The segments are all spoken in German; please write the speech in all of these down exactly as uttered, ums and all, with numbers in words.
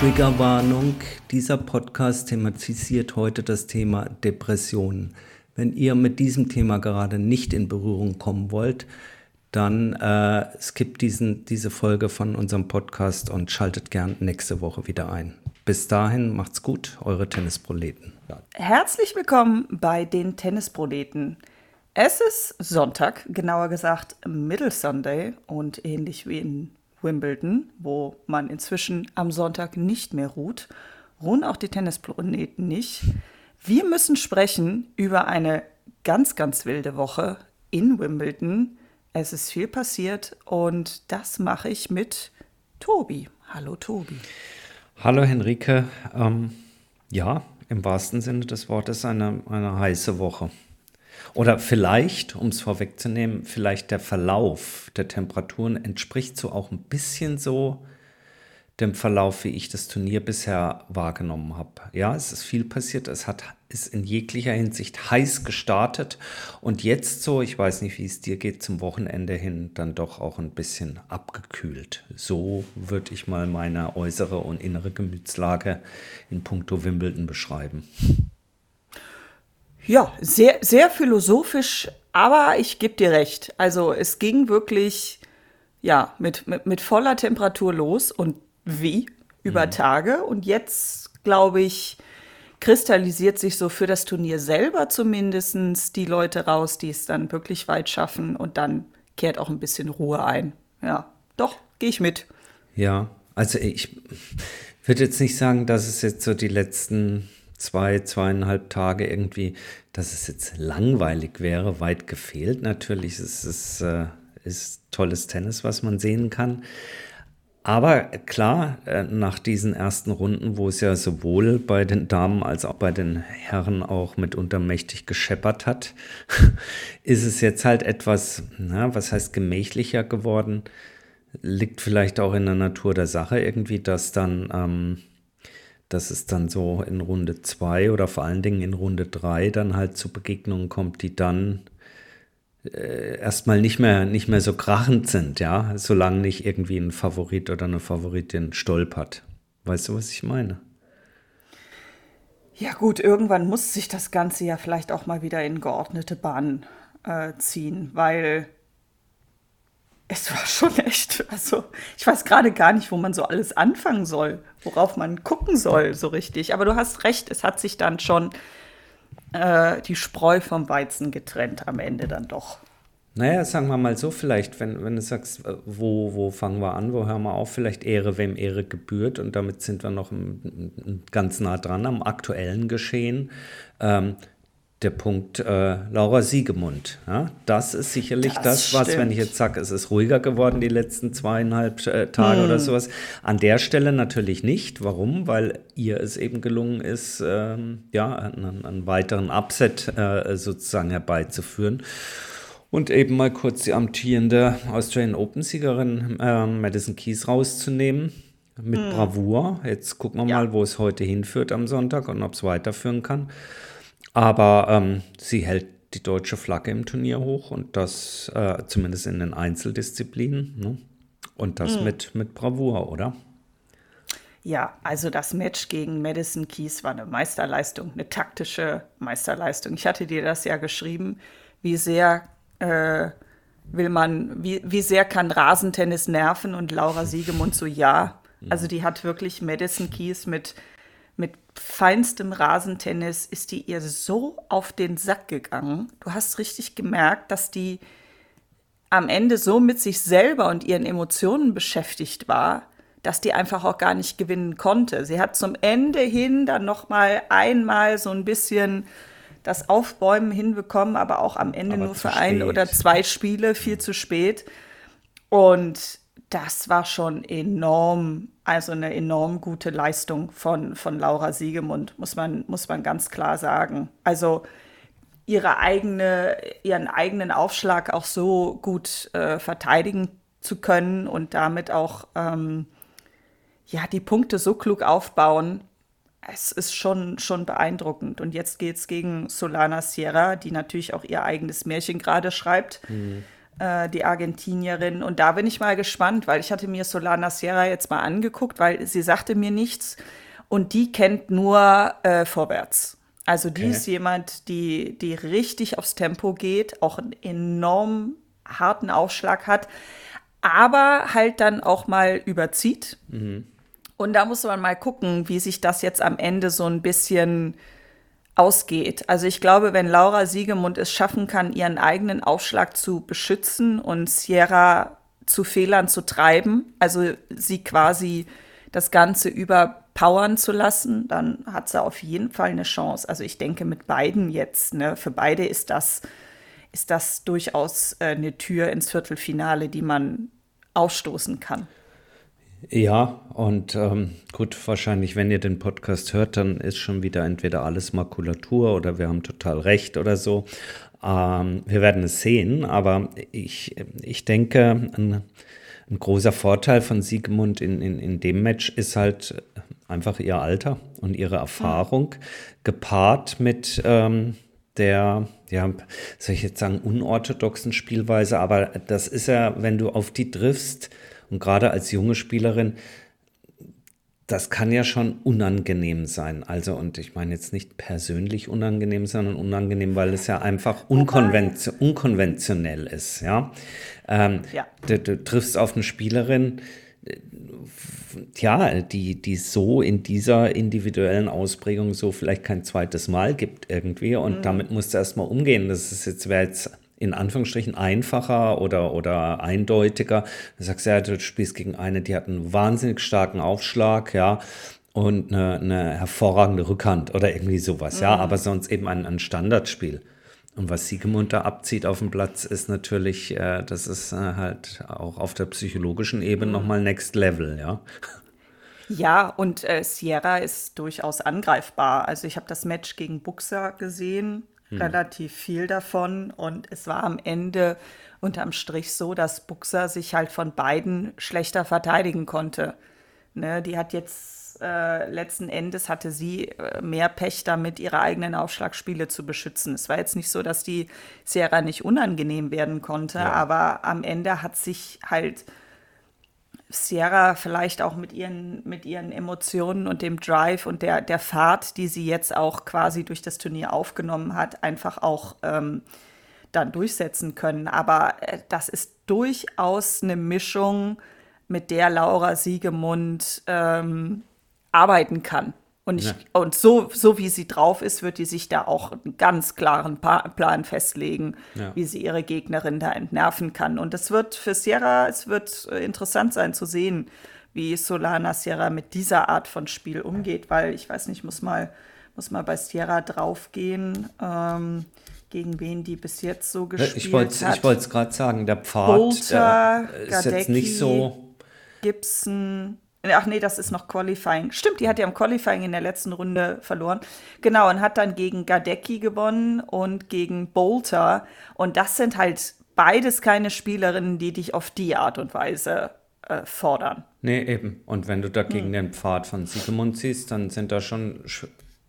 Triggerwarnung, dieser Podcast thematisiert heute das Thema Depressionen. Wenn ihr mit diesem Thema gerade nicht in Berührung kommen wollt, dann äh, skippt diesen, diese Folge von unserem Podcast und schaltet gern nächste Woche wieder ein. Bis dahin, macht's gut, eure Tennisproleten. Ja. Herzlich willkommen bei den Tennisproleten. Es ist Sonntag, genauer gesagt Middle Sunday und ähnlich wie in Wimbledon, wo man inzwischen am Sonntag nicht mehr ruht, ruhen auch die Tennisproleten nicht. Wir müssen sprechen über eine ganz, ganz wilde Woche in Wimbledon. Es ist viel passiert und das mache ich mit Tobi. Hallo Tobi. Hallo Henrike. Ähm, ja, im wahrsten Sinne des Wortes eine, eine heiße Woche. Oder vielleicht, um es vorwegzunehmen, vielleicht der Verlauf der Temperaturen entspricht so auch ein bisschen so dem Verlauf, wie ich das Turnier bisher wahrgenommen habe. Ja, es ist viel passiert, es hat, ist in jeglicher Hinsicht heiß gestartet und jetzt so, ich weiß nicht, wie es dir geht, zum Wochenende hin dann doch auch ein bisschen abgekühlt. So würde ich mal meine äußere und innere Gemütslage in puncto Wimbledon beschreiben. Ja, sehr, sehr philosophisch, aber ich gebe dir recht. Also es ging wirklich ja, mit, mit, mit voller Temperatur los und wie über mhm. Tage. Und jetzt, glaube ich, kristallisiert sich so für das Turnier selber zumindest die Leute raus, die es dann wirklich weit schaffen. Und dann kehrt auch ein bisschen Ruhe ein. Ja, doch, gehe ich mit. Ja, also ich würde jetzt nicht sagen, dass es jetzt so die letzten zwei, zweieinhalb Tage irgendwie, dass es jetzt langweilig wäre, weit gefehlt. Natürlich ist es äh, ist tolles Tennis, was man sehen kann. Aber klar, äh, nach diesen ersten Runden, wo es ja sowohl bei den Damen als auch bei den Herren auch mitunter mächtig gescheppert hat, ist es jetzt halt etwas, na, was heißt gemächlicher geworden. Liegt vielleicht auch in der Natur der Sache irgendwie, dass dann ähm, dass es dann so in Runde zwei oder vor allen Dingen in Runde drei dann halt zu Begegnungen kommt, die dann äh, erstmal nicht mehr, nicht mehr so krachend sind, ja, solange nicht irgendwie ein Favorit oder eine Favoritin stolpert. Weißt du, was ich meine? Ja gut, irgendwann muss sich das Ganze ja vielleicht auch mal wieder in geordnete Bahnen äh, ziehen, weil es war schon echt, also ich weiß gerade gar nicht, wo man so alles anfangen soll, worauf man gucken soll so richtig. Aber du hast recht, es hat sich dann schon äh, die Spreu vom Weizen getrennt am Ende dann doch. Naja, sagen wir mal so, vielleicht, wenn, wenn du sagst, wo, wo fangen wir an, wo hören wir auf, vielleicht Ehre, wem Ehre gebührt und damit sind wir noch m, m, ganz nah dran am aktuellen Geschehen. Ähm, Der Punkt äh, Laura Siegemund. Ja, das ist sicherlich das, das was, wenn ich jetzt sage, es ist ruhiger geworden die letzten zweieinhalb äh, Tage mm. oder sowas. An der Stelle natürlich nicht. Warum? Weil ihr es eben gelungen ist, ähm, ja, einen, einen weiteren Upset äh, sozusagen herbeizuführen. Und eben mal kurz die amtierende Australian Open-Siegerin äh, Madison Keys rauszunehmen. Mit mm. Bravour. Jetzt gucken wir ja. mal, wo es heute hinführt am Sonntag und ob es weiterführen kann. Aber ähm, sie hält die deutsche Flagge im Turnier hoch und das äh, zumindest in den Einzeldisziplinen. Ne? Und das mm. mit, mit Bravour, oder? Ja, also das Match gegen Madison Keys war eine Meisterleistung, eine taktische Meisterleistung. Ich hatte dir das ja geschrieben, wie sehr äh, will man, wie, wie sehr kann Rasentennis nerven und Laura Siegemund so ja. Also die hat wirklich Madison Keys mit Mit feinstem Rasentennis ist die ihr so auf den Sack gegangen. Du hast richtig gemerkt, dass die am Ende so mit sich selber und ihren Emotionen beschäftigt war, dass die einfach auch gar nicht gewinnen konnte. Sie hat zum Ende hin dann noch mal einmal so ein bisschen das Aufbäumen hinbekommen, aber auch am Ende aber nur für spät. ein oder zwei Spiele, viel zu spät. Und das war schon enorm, also eine enorm gute Leistung von, von Laura Siegemund, muss man, muss man ganz klar sagen. Also ihre eigene, ihren eigenen Aufschlag auch so gut äh, verteidigen zu können und damit auch ähm, ja, die Punkte so klug aufbauen, es ist schon, schon beeindruckend. Und jetzt geht es gegen Solana Sierra, die natürlich auch ihr eigenes Märchen gerade schreibt. Mhm. äh, die Argentinierin. Und da bin ich mal gespannt, weil ich hatte mir Solana Sierra jetzt mal angeguckt, weil sie sagte mir nichts. Und die kennt nur äh, vorwärts. Also die Okay. ist jemand, die, die richtig aufs Tempo geht, auch einen enorm harten Aufschlag hat, aber halt dann auch mal überzieht. Und da muss man mal gucken, wie sich das jetzt am Ende so ein bisschen ausgeht. Also ich glaube, wenn Laura Siegemund es schaffen kann, ihren eigenen Aufschlag zu beschützen und Sierra zu Fehlern zu treiben, also sie quasi das Ganze überpowern zu lassen, dann hat sie auf jeden Fall eine Chance. Also ich denke mit beiden jetzt, ne, für beide ist das, ist das durchaus äh, eine Tür ins Viertelfinale, die man aufstoßen kann. Ja, und ähm, gut, wahrscheinlich, wenn ihr den Podcast hört, dann ist schon wieder entweder alles Makulatur oder wir haben total recht oder so. Ähm, wir werden es sehen, aber ich, ich denke, ein, ein großer Vorteil von Siegemund in, in, in dem Match ist halt einfach ihr Alter und ihre Erfahrung, gepaart mit ähm, der, ja, soll ich jetzt sagen, unorthodoxen Spielweise, aber das ist ja, wenn du auf die triffst, und gerade als junge Spielerin, das kann ja schon unangenehm sein. Also, und ich meine jetzt nicht persönlich unangenehm, sondern unangenehm, weil es ja einfach unkonvention unkonventionell ist. Ja? Ähm, Ja. du, du triffst auf eine Spielerin, äh, ja, die, die so in dieser individuellen Ausprägung so vielleicht kein zweites Mal gibt irgendwie. Und mhm. damit musst du erstmal umgehen. Das ist jetzt, wäre jetzt in Anführungsstrichen einfacher oder, oder eindeutiger. Du sagst ja, du spielst gegen eine, die hat einen wahnsinnig starken Aufschlag, ja, und eine, eine hervorragende Rückhand oder irgendwie sowas, mhm. ja, aber sonst eben ein, ein Standardspiel. Und was Siegemund da abzieht auf dem Platz, ist natürlich, äh, das ist äh, halt auch auf der psychologischen Ebene mhm. nochmal Next Level, ja. Ja, und äh, Sierra ist durchaus angreifbar. Also ich habe das Match gegen Buxa gesehen, relativ viel davon, und es war am Ende unterm Strich so, dass Buxa sich halt von beiden schlechter verteidigen konnte. Ne, die hat jetzt äh, letzten Endes hatte sie äh, mehr Pech damit, ihre eigenen Aufschlagspiele zu beschützen. Es war jetzt nicht so, dass die Sierra nicht unangenehm werden konnte, ja. aber am Ende hat sich halt Sierra vielleicht auch mit ihren, mit ihren Emotionen und dem Drive und der, der Fahrt, die sie jetzt auch quasi durch das Turnier aufgenommen hat, einfach auch ähm, dann durchsetzen können. Aber äh, das ist durchaus eine Mischung, mit der Laura Siegemund ähm, arbeiten kann. Und, ich, ja. und so, so wie sie drauf ist, wird die sich da auch einen ganz klaren pa- Plan festlegen, ja. wie sie ihre Gegnerin da entnerven kann. Und es wird für Sierra, es wird interessant sein zu sehen, wie Solana Sierra mit dieser Art von Spiel umgeht, weil ich weiß nicht, muss mal, muss mal bei Sierra draufgehen, ähm, gegen wen die bis jetzt so gespielt ich wollt, hat. Ich wollte es gerade sagen, der Pfad Bolter, äh, ist Gadecki, jetzt nicht so... Gibson, ach nee, das ist noch Qualifying. Stimmt, die hat ja im Qualifying in der letzten Runde verloren. Genau, und hat dann gegen Gadecki gewonnen und gegen Bolter. Und das sind halt beides keine Spielerinnen, die dich auf die Art und Weise äh, fordern. Nee, eben. Und wenn du dagegen hm. den Pfad von Siegemund siehst, dann sind da schon sch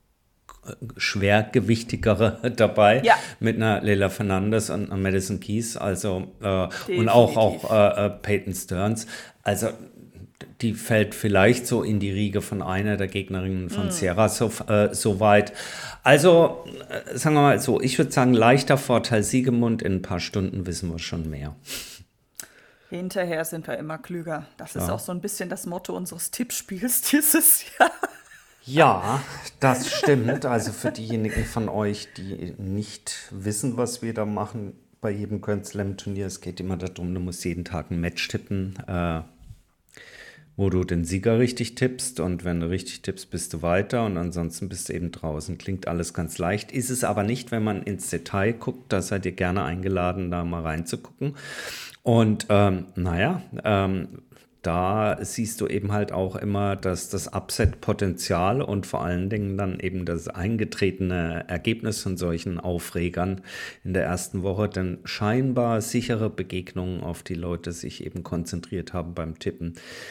schwergewichtigere dabei. Ja. Mit einer Leylah Fernandez und einer Madison Keys. Also, äh, und auch, auch äh, Peyton Stearns. Also die fällt vielleicht so in die Riege von einer der Gegnerinnen von mm. Sierra so, äh, so weit. Also, äh, sagen wir mal so, ich würde sagen, leichter Vorteil Siegemund, in ein paar Stunden wissen wir schon mehr. Hinterher sind wir immer klüger. Das ja. ist auch so ein bisschen das Motto unseres Tippspiels dieses Jahr. Ja, das stimmt. Also für diejenigen von euch, die nicht wissen, was wir da machen, bei jedem Grand Slam Turnier, es geht immer darum, du musst jeden Tag ein Match tippen, äh, wo du den Sieger richtig tippst, und wenn du richtig tippst, bist du weiter, und ansonsten bist du eben draußen. Klingt alles ganz leicht, ist es aber nicht, wenn man ins Detail guckt. Da seid ihr gerne eingeladen, da mal reinzugucken. Und ähm, naja, ähm, da siehst du eben halt auch immer, dass das Upset-Potenzial und vor allen Dingen dann eben das eingetretene Ergebnis von solchen Aufregern in der ersten Woche, denn scheinbar sichere Begegnungen, auf die Leute sich eben konzentriert haben beim Tippen,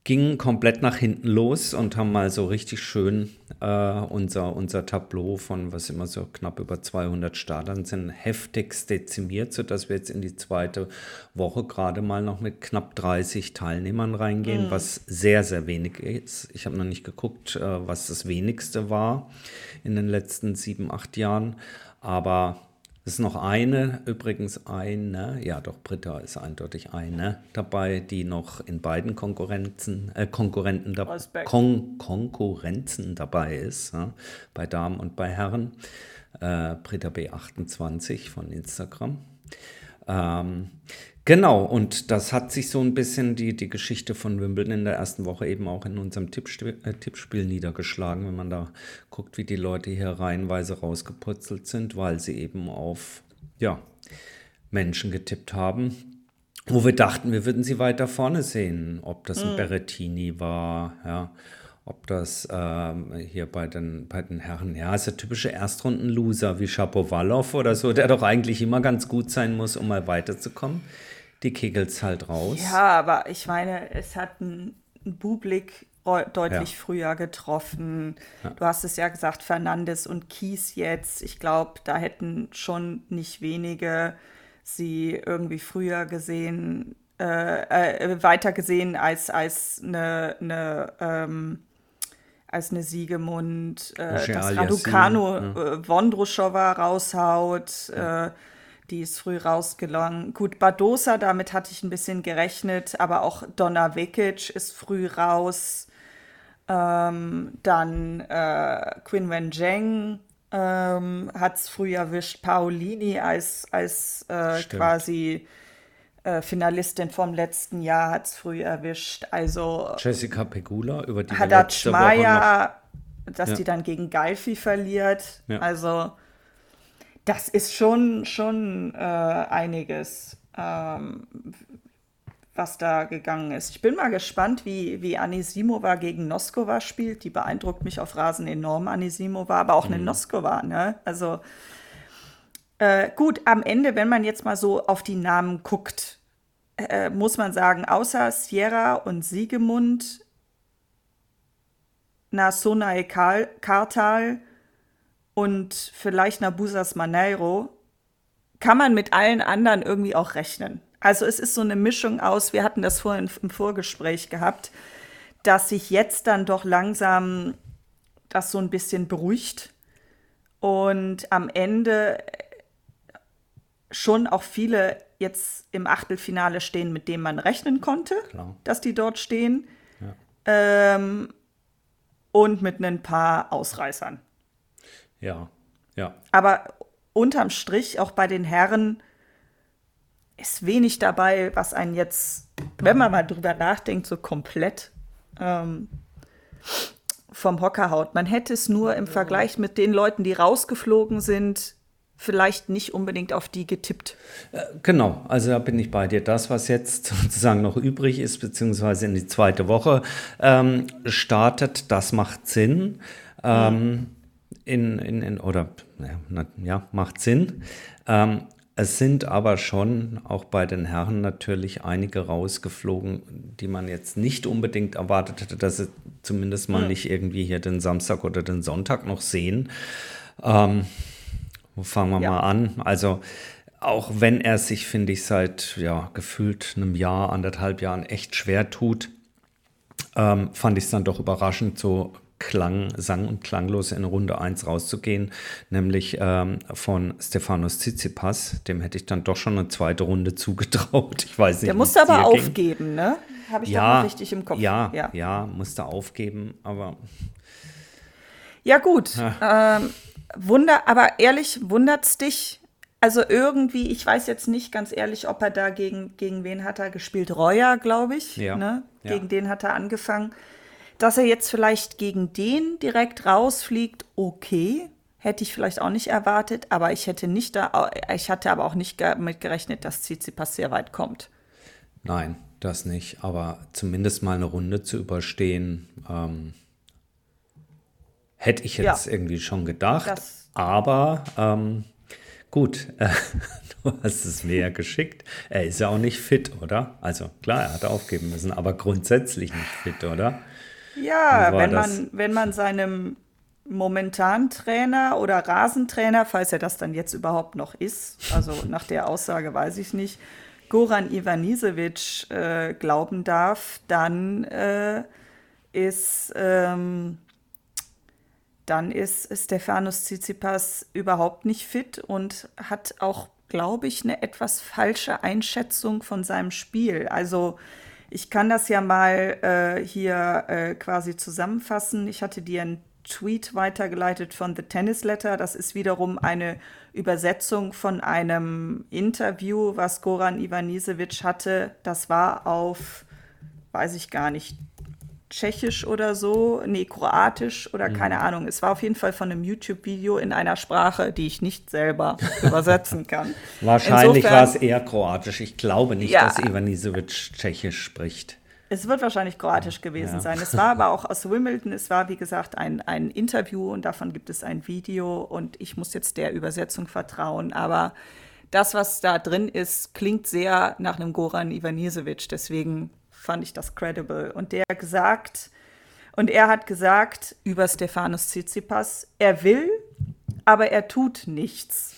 gingen komplett nach hinten los und haben mal so richtig schön äh, unser, unser Tableau von, was immer so knapp über zweihundert Startern sind, heftigst dezimiert, sodass wir jetzt in die zweite Woche gerade mal noch mit knapp dreißig Teilnehmern reingehen, mm. was sehr, sehr wenig ist. Ich habe noch nicht geguckt, äh, was das wenigste war in den letzten sieben, acht Jahren, aber es ist noch eine, übrigens eine, ja doch, Britta ist eindeutig eine dabei, die noch in beiden Konkurrenzen, äh, Konkurrenten da, Kon Konkurrenzen dabei ist, ja, bei Damen und bei Herren. Äh, Britta B achtundzwanzig von Instagram. Ähm, genau, und das hat sich so ein bisschen die, die Geschichte von Wimbledon in der ersten Woche eben auch in unserem Tippspiel, äh, Tippspiel niedergeschlagen, wenn man da guckt, wie die Leute hier reihenweise rausgeputzelt sind, weil sie eben auf ja, Menschen getippt haben, wo wir dachten, wir würden sie weiter vorne sehen, ob das ein mm. Berrettini war, ja, ob das ähm, hier bei den, bei den Herren, ja, ist der typische Erstrunden-Loser wie Shapovalov oder so, der doch eigentlich immer ganz gut sein muss, um mal weiterzukommen. Die kegelt's halt raus. Ja, aber ich meine, es hat ein, ein Bublik deutlich ja. früher getroffen. Ja. Du hast es ja gesagt, Fernandes und Kies jetzt. Ich glaube, da hätten schon nicht wenige sie irgendwie früher gesehen, äh, äh, weiter gesehen als, als eine, eine ähm, als eine Siegemund, äh, dass Raducanu ja. äh, Vondrousova raushaut, ja. äh, die ist früh rausgelangt. Gut, Badosa, damit hatte ich ein bisschen gerechnet, aber auch Donna Vekic ist früh raus. Ähm, dann äh, Qin Wen Zheng ähm, hat es früh erwischt. Paolini als, als äh, quasi äh, Finalistin vom letzten Jahr hat es früh erwischt. Also Jessica Pegula, über die Haddad Schmeier, dass ja. die dann gegen Galfi verliert. Ja. Also das ist schon, schon äh, einiges, ähm, was da gegangen ist. Ich bin mal gespannt, wie, wie Anisimova gegen Noskova spielt. Die beeindruckt mich auf Rasen enorm, Anisimova, aber auch mhm. eine Noskova. Ne? Also äh, gut, am Ende, wenn man jetzt mal so auf die Namen guckt, äh, muss man sagen, außer Sierra und Siegemund, Nasonae Kartal und vielleicht Nabusas Maneiro, kann man mit allen anderen irgendwie auch rechnen. Also es ist so eine Mischung aus, wir hatten das vorhin im Vorgespräch gehabt, dass sich jetzt dann doch langsam das so ein bisschen beruhigt und am Ende schon auch viele jetzt im Achtelfinale stehen, mit denen man rechnen konnte, Klar. dass die dort stehen. Ja. Ähm, und mit ein paar Ausreißern. Ja, ja. Aber unterm Strich, auch bei den Herren, ist wenig dabei, was einen jetzt, wenn man mal drüber nachdenkt, so komplett ähm, vom Hocker haut. Man hätte es nur im Vergleich mit den Leuten, die rausgeflogen sind, vielleicht nicht unbedingt auf die getippt. Genau, also da bin ich bei dir. Das, was jetzt sozusagen noch übrig ist, beziehungsweise in die zweite Woche ähm, startet, das macht Sinn. Ähm, mhm. in, in, in, oder, ja, ja macht Sinn. Ähm, es sind aber schon auch bei den Herren natürlich einige rausgeflogen, die man jetzt nicht unbedingt erwartet hätte, dass sie zumindest mal mhm. nicht irgendwie hier den Samstag oder den Sonntag noch sehen. Ähm, Wo fangen wir ja. mal an? Also auch wenn er sich, finde ich, seit ja, gefühlt einem Jahr, anderthalb Jahren echt schwer tut, ähm, fand ich es dann doch überraschend, so klang, sang- und klanglos in Runde eins rauszugehen, nämlich ähm, von Stefanos Tsitsipas. Dem hätte ich dann doch schon eine zweite Runde zugetraut. Ich weiß nicht, Der musste aber aufgeben, ging. ne? Habe ich ja, doch noch richtig im Kopf. Ja, ja, ja, musste aufgeben, aber... Ja gut, ja. Ähm, Wunder, aber ehrlich, wundert's dich? Also irgendwie, ich weiß jetzt nicht ganz ehrlich, ob er da gegen, gegen wen hat er gespielt? Reuer, glaube ich. Ja. Ne? Ja. Gegen den hat er angefangen. Dass er jetzt vielleicht gegen den direkt rausfliegt, okay. Hätte ich vielleicht auch nicht erwartet, aber ich hätte nicht da, ich hatte aber auch nicht damit gerechnet, dass Tsitsipas sehr weit kommt. Nein, das nicht. Aber zumindest mal eine Runde zu überstehen, ähm, hätte ich jetzt ja. irgendwie schon gedacht. Das aber ähm, gut, äh, du hast es mir ja geschickt. Er ist ja auch nicht fit, oder? Also klar, er hat aufgeben müssen, aber grundsätzlich nicht fit, oder? Wie Ja, war wenn das? man, wenn man seinem momentanen Trainer oder Rasentrainer, falls er das dann jetzt überhaupt noch ist, also nach der Aussage weiß ich nicht, Goran Ivanisevic äh, glauben darf, dann äh, ist, ähm, dann ist Stefanos Tsitsipas überhaupt nicht fit und hat auch, glaube ich, eine etwas falsche Einschätzung von seinem Spiel. Also ich kann das ja mal äh, hier äh, quasi zusammenfassen. Ich hatte dir einen Tweet weitergeleitet von The Tennis Letter. Das ist wiederum eine Übersetzung von einem Interview, was Goran Ivanisevic hatte. Das war auf, weiß ich gar nicht, Tschechisch oder so, nee, Kroatisch oder keine Ahnung. Es war auf jeden Fall von einem YouTube-Video in einer Sprache, die ich nicht selber übersetzen kann. Wahrscheinlich Insofern, war es eher kroatisch. Ich glaube nicht, ja, dass Ivanisevic Tschechisch spricht. es wird wahrscheinlich kroatisch gewesen Ja. sein. Es war aber auch aus Wimbledon. Es war, wie gesagt, ein, ein Interview und davon gibt es ein Video. Und ich muss jetzt der Übersetzung vertrauen. Aber das, was da drin ist, klingt sehr nach einem Goran Ivanisevic. Deswegen fand ich das credible. Und der gesagt, und er hat gesagt über Stefanos Tsitsipas, er will, aber er tut nichts.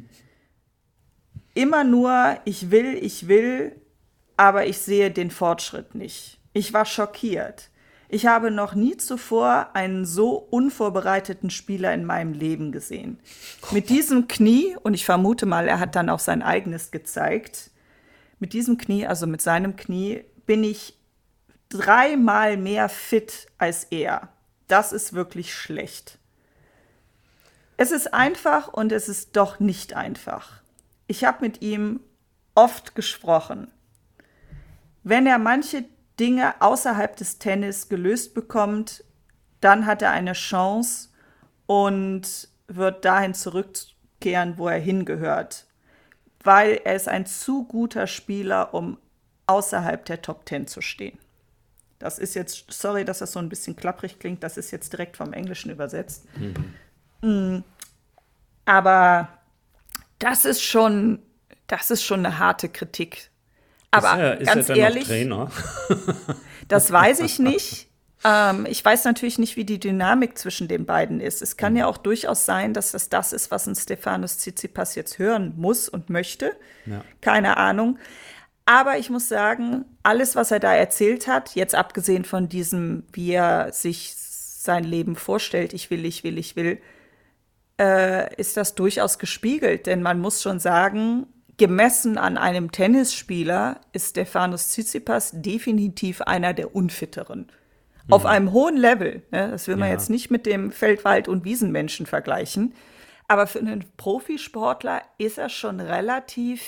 Immer nur, ich will, ich will, aber ich sehe den Fortschritt nicht. Ich war schockiert. Ich habe noch nie zuvor einen so unvorbereiteten Spieler in meinem Leben gesehen. Mit diesem Knie, und ich vermute mal, er hat dann auch sein eigenes gezeigt, mit diesem Knie, also mit seinem Knie, bin ich dreimal mehr fit als er. Das ist wirklich schlecht. Es ist einfach und es ist doch nicht einfach. Ich habe mit ihm oft gesprochen. Wenn er manche Dinge außerhalb des Tennis gelöst bekommt, dann hat er eine Chance und wird dahin zurückkehren, wo er hingehört. Weil er ist ein zu guter Spieler, um außerhalb der Top Ten zu stehen. Das ist jetzt, sorry, dass das so ein bisschen klapprig klingt, das ist jetzt direkt vom Englischen übersetzt. Mhm. Aber das ist schon, das ist schon eine harte Kritik. Aber ist er, ist ganz er denn ehrlich, noch Trainer? das weiß ich nicht. Ähm, ich weiß natürlich nicht, wie die Dynamik zwischen den beiden ist. Es kann ja auch durchaus sein, dass das das ist, was ein Stefanos Tsitsipas jetzt hören muss und möchte. Ja. Keine Ahnung. Aber ich muss sagen, alles, was er da erzählt hat, jetzt abgesehen von diesem, wie er sich sein Leben vorstellt, ich will, ich will, ich will, äh, ist das durchaus gespiegelt. Denn man muss schon sagen, gemessen an einem Tennisspieler ist Stefanos Tsitsipas definitiv einer der unfitteren. Mhm. Auf einem hohen Level. Ne? Das will man Ja. jetzt nicht mit dem Feldwald- und Wiesenmenschen vergleichen. Aber für einen Profisportler ist er schon relativ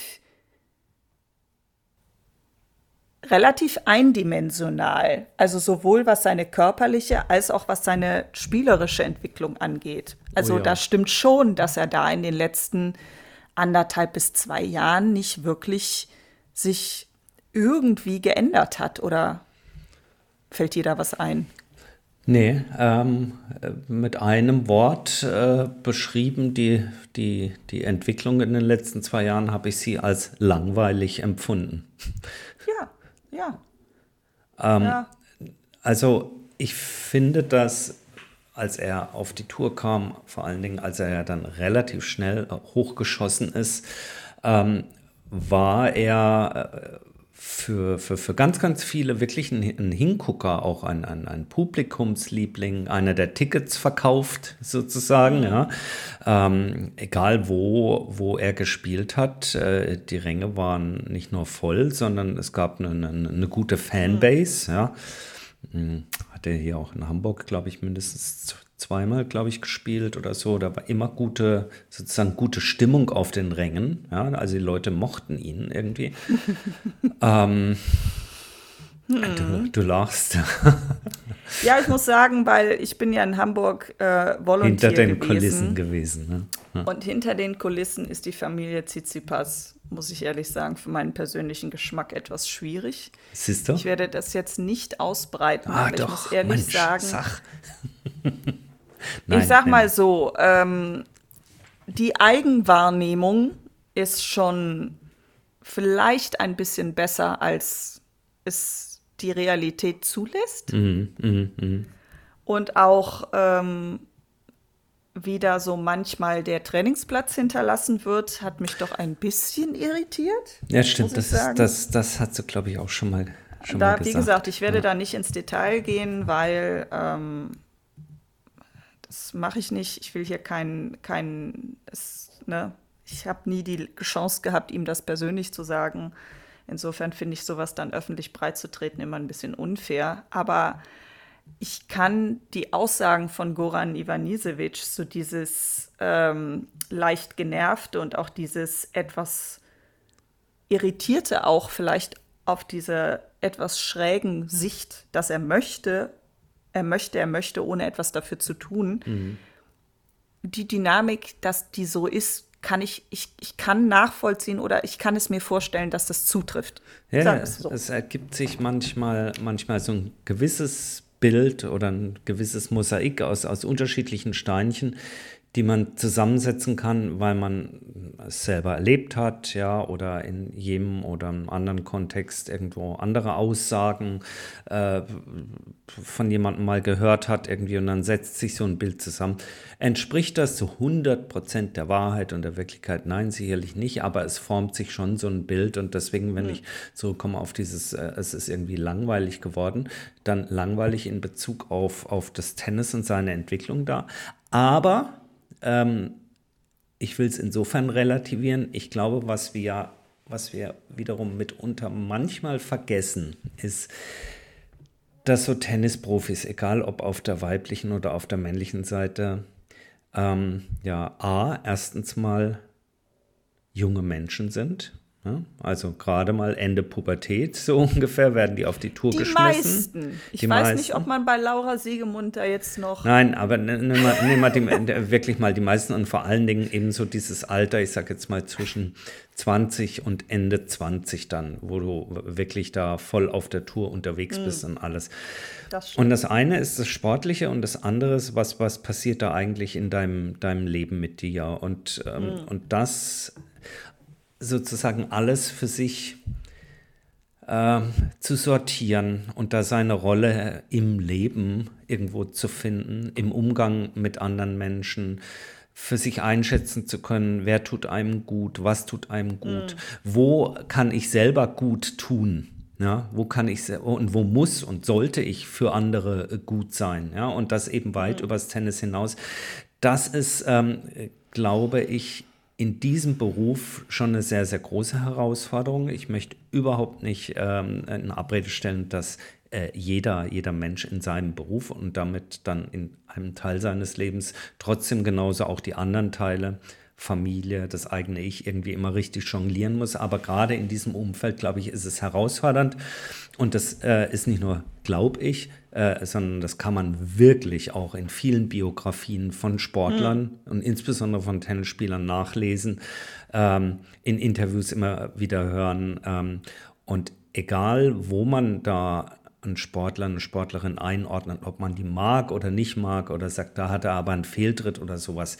relativ eindimensional, also sowohl was seine körperliche als auch was seine spielerische Entwicklung angeht. Also Oh ja. das stimmt schon, dass er da in den letzten anderthalb bis zwei Jahren nicht wirklich sich irgendwie geändert hat. Oder fällt dir da was ein? Nee, ähm, äh, mit einem Wort äh, beschrieben, die, die, die Entwicklung in den letzten zwei Jahren habe ich sie als langweilig empfunden. Ja, ja. Ähm, ja. Also ich finde, dass als er auf die Tour kam, vor allen Dingen als er ja dann relativ schnell hochgeschossen ist, ähm, war er äh, für, für, für ganz, ganz viele wirklich ein, ein Hingucker, auch ein, ein, ein Publikumsliebling, einer, der Tickets verkauft sozusagen, ja. Ähm, egal wo, wo er gespielt hat, äh, die Ränge waren nicht nur voll, sondern es gab eine, eine, eine gute Fanbase, ja. Hat er hier auch in Hamburg, glaube ich, mindestens zweimal, glaube ich, gespielt oder so. Da war immer gute, sozusagen gute Stimmung auf den Rängen. Ja, also die Leute mochten ihn irgendwie. ähm, hm. du, du lachst. Ja, ich muss sagen, weil ich bin ja in Hamburg äh, Volontier Hinter den gewesen. Kulissen gewesen. Ne? Ja. Und hinter den Kulissen ist die Familie Tsitsipas, muss ich ehrlich sagen, für meinen persönlichen Geschmack etwas schwierig. Siehst du? Ich werde das jetzt nicht ausbreiten, Ah, aber doch, ich muss ehrlich Mensch, sagen, sag. ich sag nein, mal nein. so, ähm, die Eigenwahrnehmung ist schon vielleicht ein bisschen besser, als es die Realität zulässt. Mhm, mhm, mhm. Und auch ähm, wie da so manchmal der Trainingsplatz hinterlassen wird, hat mich doch ein bisschen irritiert, Ja, muss stimmt. ich Das ist, sagen. das, das hat sie, glaube ich, auch schon mal, schon mal Da, wie gesagt. gesagt, ich werde Ja. da nicht ins Detail gehen, weil ähm, das mache ich nicht. Ich will hier kein, kein, das, ne? Ich habe nie die Chance gehabt, ihm das persönlich zu sagen. Insofern finde ich sowas dann öffentlich breitzutreten immer ein bisschen unfair. Aber ich kann die Aussagen von Goran Ivanisevic, so dieses ähm, leicht genervte und auch dieses etwas irritierte auch vielleicht auf diese etwas schrägen Sicht, dass er möchte, er möchte, er möchte, ohne etwas dafür zu tun. Mhm. Die Dynamik, dass die so ist, kann ich, ich, ich kann nachvollziehen oder ich kann es mir vorstellen, dass das zutrifft. Ja, Sagen wir es, es so. es ergibt sich manchmal, manchmal so ein gewisses Bild oder ein gewisses Mosaik aus, aus unterschiedlichen Steinchen, die man zusammensetzen kann, weil man es selber erlebt hat, ja, oder in jedem oder einem anderen Kontext irgendwo andere Aussagen äh, von jemandem mal gehört hat irgendwie und dann setzt sich so ein Bild zusammen. Entspricht das zu hundert Prozent der Wahrheit und der Wirklichkeit? Nein, sicherlich nicht, aber es formt sich schon so ein Bild und deswegen, wenn ich zurückkomme auf dieses, äh, es ist irgendwie langweilig geworden, dann langweilig in Bezug auf, auf das Tennis und seine Entwicklung da. Aber ähm, ich will es insofern relativieren. Ich glaube, was wir, was wir wiederum mitunter manchmal vergessen, ist, dass so Tennisprofis, egal ob auf der weiblichen oder auf der männlichen Seite, ähm, ja, A, erstens mal junge Menschen sind. Ja? Also gerade mal Ende Pubertät, so ungefähr, werden die auf die Tour Die geschmissen. meisten. Ich Die weiß meisten. nicht, ob man bei Laura Siegemund da jetzt noch. Nein, aber nimm mal, nimm mal die, wirklich mal die meisten und vor allen Dingen eben so dieses Alter, ich sag jetzt mal zwischen zwanzig und Ende zwanzig dann, wo du wirklich da voll auf der Tour unterwegs bist und alles. Das stimmt. Und das eine ist das Sportliche und das andere ist, was, was passiert da eigentlich in deinem, deinem Leben mit dir? Und, ähm, und das sozusagen alles für sich ähm, zu sortieren und da seine Rolle im Leben irgendwo zu finden, im Umgang mit anderen Menschen, für sich einschätzen zu können, wer tut einem gut, was tut einem gut, wo kann ich selber gut tun. Ja, wo kann ich se- und wo muss und sollte ich für andere äh, gut sein, ja, und das eben weit übers Tennis hinaus. Das ist, ähm, äh, glaube ich, in diesem Beruf schon eine sehr, sehr große Herausforderung. Ich möchte überhaupt nicht ähm, in Abrede stellen, dass äh, jeder, jeder Mensch in seinem Beruf und damit dann in einem Teil seines Lebens trotzdem genauso auch die anderen Teile, Familie, das eigene Ich irgendwie immer richtig jonglieren muss. Aber gerade in diesem Umfeld, glaube ich, ist es herausfordernd. Und das äh, ist nicht nur, glaube ich, äh, sondern das kann man wirklich auch in vielen Biografien von Sportlern und insbesondere von Tennisspielern nachlesen, ähm, in Interviews immer wieder hören. Ähm, und egal, wo man da einen Sportler, eine Sportlerin einordnet, ob man die mag oder nicht mag oder sagt, da hat er aber einen Fehltritt oder sowas.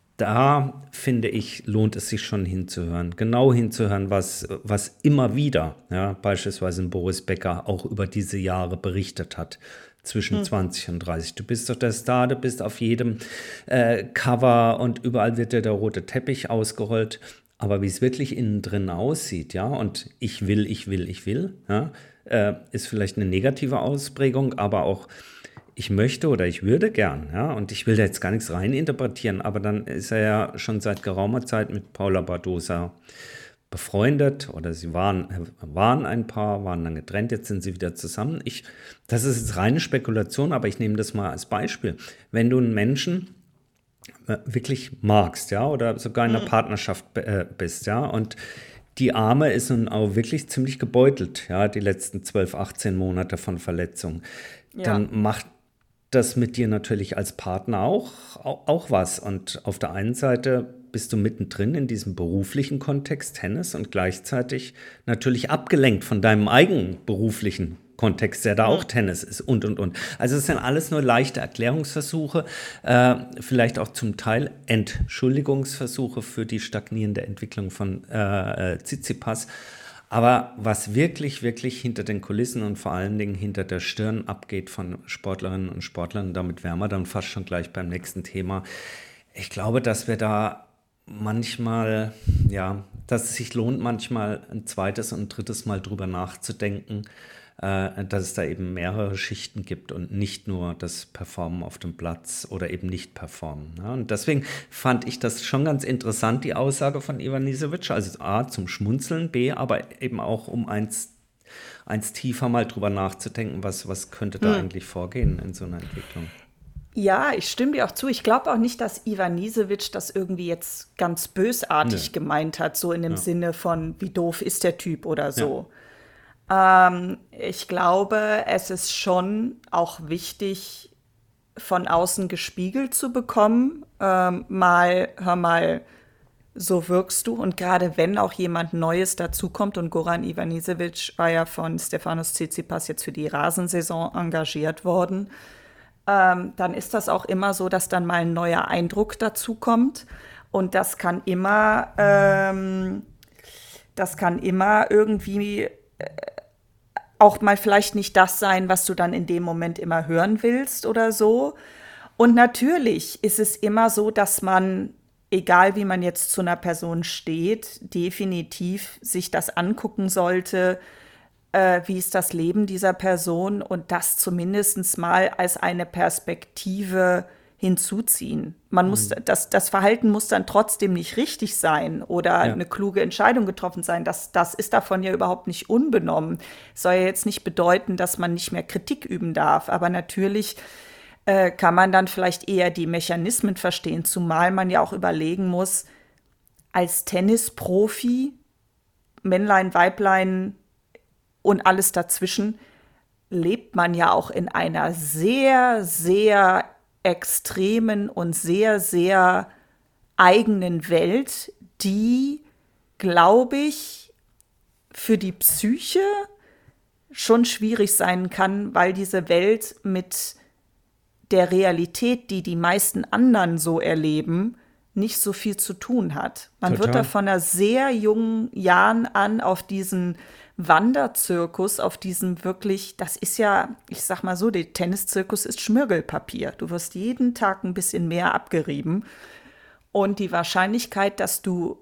Da, finde ich, lohnt es sich schon hinzuhören, genau hinzuhören, was, was immer wieder, ja, beispielsweise ein Boris Becker auch über diese Jahre berichtet hat, zwischen zwanzig und dreißig. Du bist doch der Star, du bist auf jedem äh, Cover und überall wird dir der rote Teppich ausgerollt. Aber wie es wirklich innen drin aussieht, ja, und ich will, ich will, ich will, ja, äh, ist vielleicht eine negative Ausprägung, aber auch ich möchte oder ich würde gern, ja, und ich will da jetzt gar nichts reininterpretieren, aber dann ist er ja schon seit geraumer Zeit mit Paula Badosa befreundet oder sie waren, waren ein Paar, waren dann getrennt, jetzt sind sie wieder zusammen. Ich, das ist jetzt reine Spekulation, aber ich nehme das mal als Beispiel. Wenn du einen Menschen äh, wirklich magst, ja, oder sogar in einer Partnerschaft äh, bist, ja, und die Arme ist nun auch wirklich ziemlich gebeutelt, ja, die letzten zwölf, achtzehn Monate von Verletzungen, Ja. dann macht das mit dir natürlich als Partner auch, auch, auch was. Und auf der einen Seite bist du mittendrin in diesem beruflichen Kontext Tennis und gleichzeitig natürlich abgelenkt von deinem eigenen beruflichen Kontext, der da auch Tennis ist und, und, und. Also es sind alles nur leichte Erklärungsversuche, äh, vielleicht auch zum Teil Entschuldigungsversuche für die stagnierende Entwicklung von äh, Tsitsipas. Aber was wirklich, wirklich hinter den Kulissen und vor allen Dingen hinter der Stirn abgeht von Sportlerinnen und Sportlern, damit wären wir dann fast schon gleich beim nächsten Thema. Ich glaube, dass wir da manchmal, ja, dass es sich lohnt, manchmal ein zweites und ein drittes Mal drüber nachzudenken, äh, dass es da eben mehrere Schichten gibt und nicht nur das Performen auf dem Platz oder eben nicht Performen. Ja? Und deswegen fand ich das schon ganz interessant, die Aussage von Ivanisevic. Also A, zum Schmunzeln, B, aber eben auch um eins, eins tiefer mal drüber nachzudenken, was, was könnte da hm. eigentlich vorgehen in so einer Entwicklung. Ja, ich stimme dir auch zu. Ich glaube auch nicht, dass Ivanisevic das irgendwie jetzt ganz bösartig nee. gemeint hat, so in dem ja. Sinne von, wie doof ist der Typ oder so. Ja. Ähm, ich glaube, es ist schon auch wichtig, von außen gespiegelt zu bekommen. Ähm, mal, hör mal, so wirkst du. Und gerade wenn auch jemand Neues dazukommt, und Goran Ivanisevic war ja von Stefanos Tsitsipas jetzt für die Rasensaison engagiert worden, Ähm, dann ist das auch immer so, dass dann mal ein neuer Eindruck dazu kommt. Und das kann immer, ähm, das kann immer irgendwie äh, auch mal vielleicht nicht das sein, was du dann in dem Moment immer hören willst oder so. Und natürlich ist es immer so, dass man, egal wie man jetzt zu einer Person steht, definitiv sich das angucken sollte, wie ist das Leben dieser Person und das zumindest mal als eine Perspektive hinzuziehen. Man muss, mhm. das, das Verhalten muss dann trotzdem nicht richtig sein oder ja. eine kluge Entscheidung getroffen sein. Das, das ist davon ja überhaupt nicht unbenommen. Soll ja jetzt nicht bedeuten, dass man nicht mehr Kritik üben darf. Aber natürlich äh, kann man dann vielleicht eher die Mechanismen verstehen, zumal man ja auch überlegen muss, als Tennisprofi, Männlein, Weiblein, und alles dazwischen, lebt man ja auch in einer sehr, sehr extremen und sehr, sehr eigenen Welt, die, glaube ich, für die Psyche schon schwierig sein kann, weil diese Welt mit der Realität, die die meisten anderen so erleben, nicht so viel zu tun hat. Man Total. Wird da von einer sehr jungen Jahren an auf diesen Wanderzirkus, auf diesen wirklich, das ist ja, ich sag mal so, der Tenniszirkus ist Schmirgelpapier. Du wirst jeden Tag ein bisschen mehr abgerieben. Und die Wahrscheinlichkeit, dass du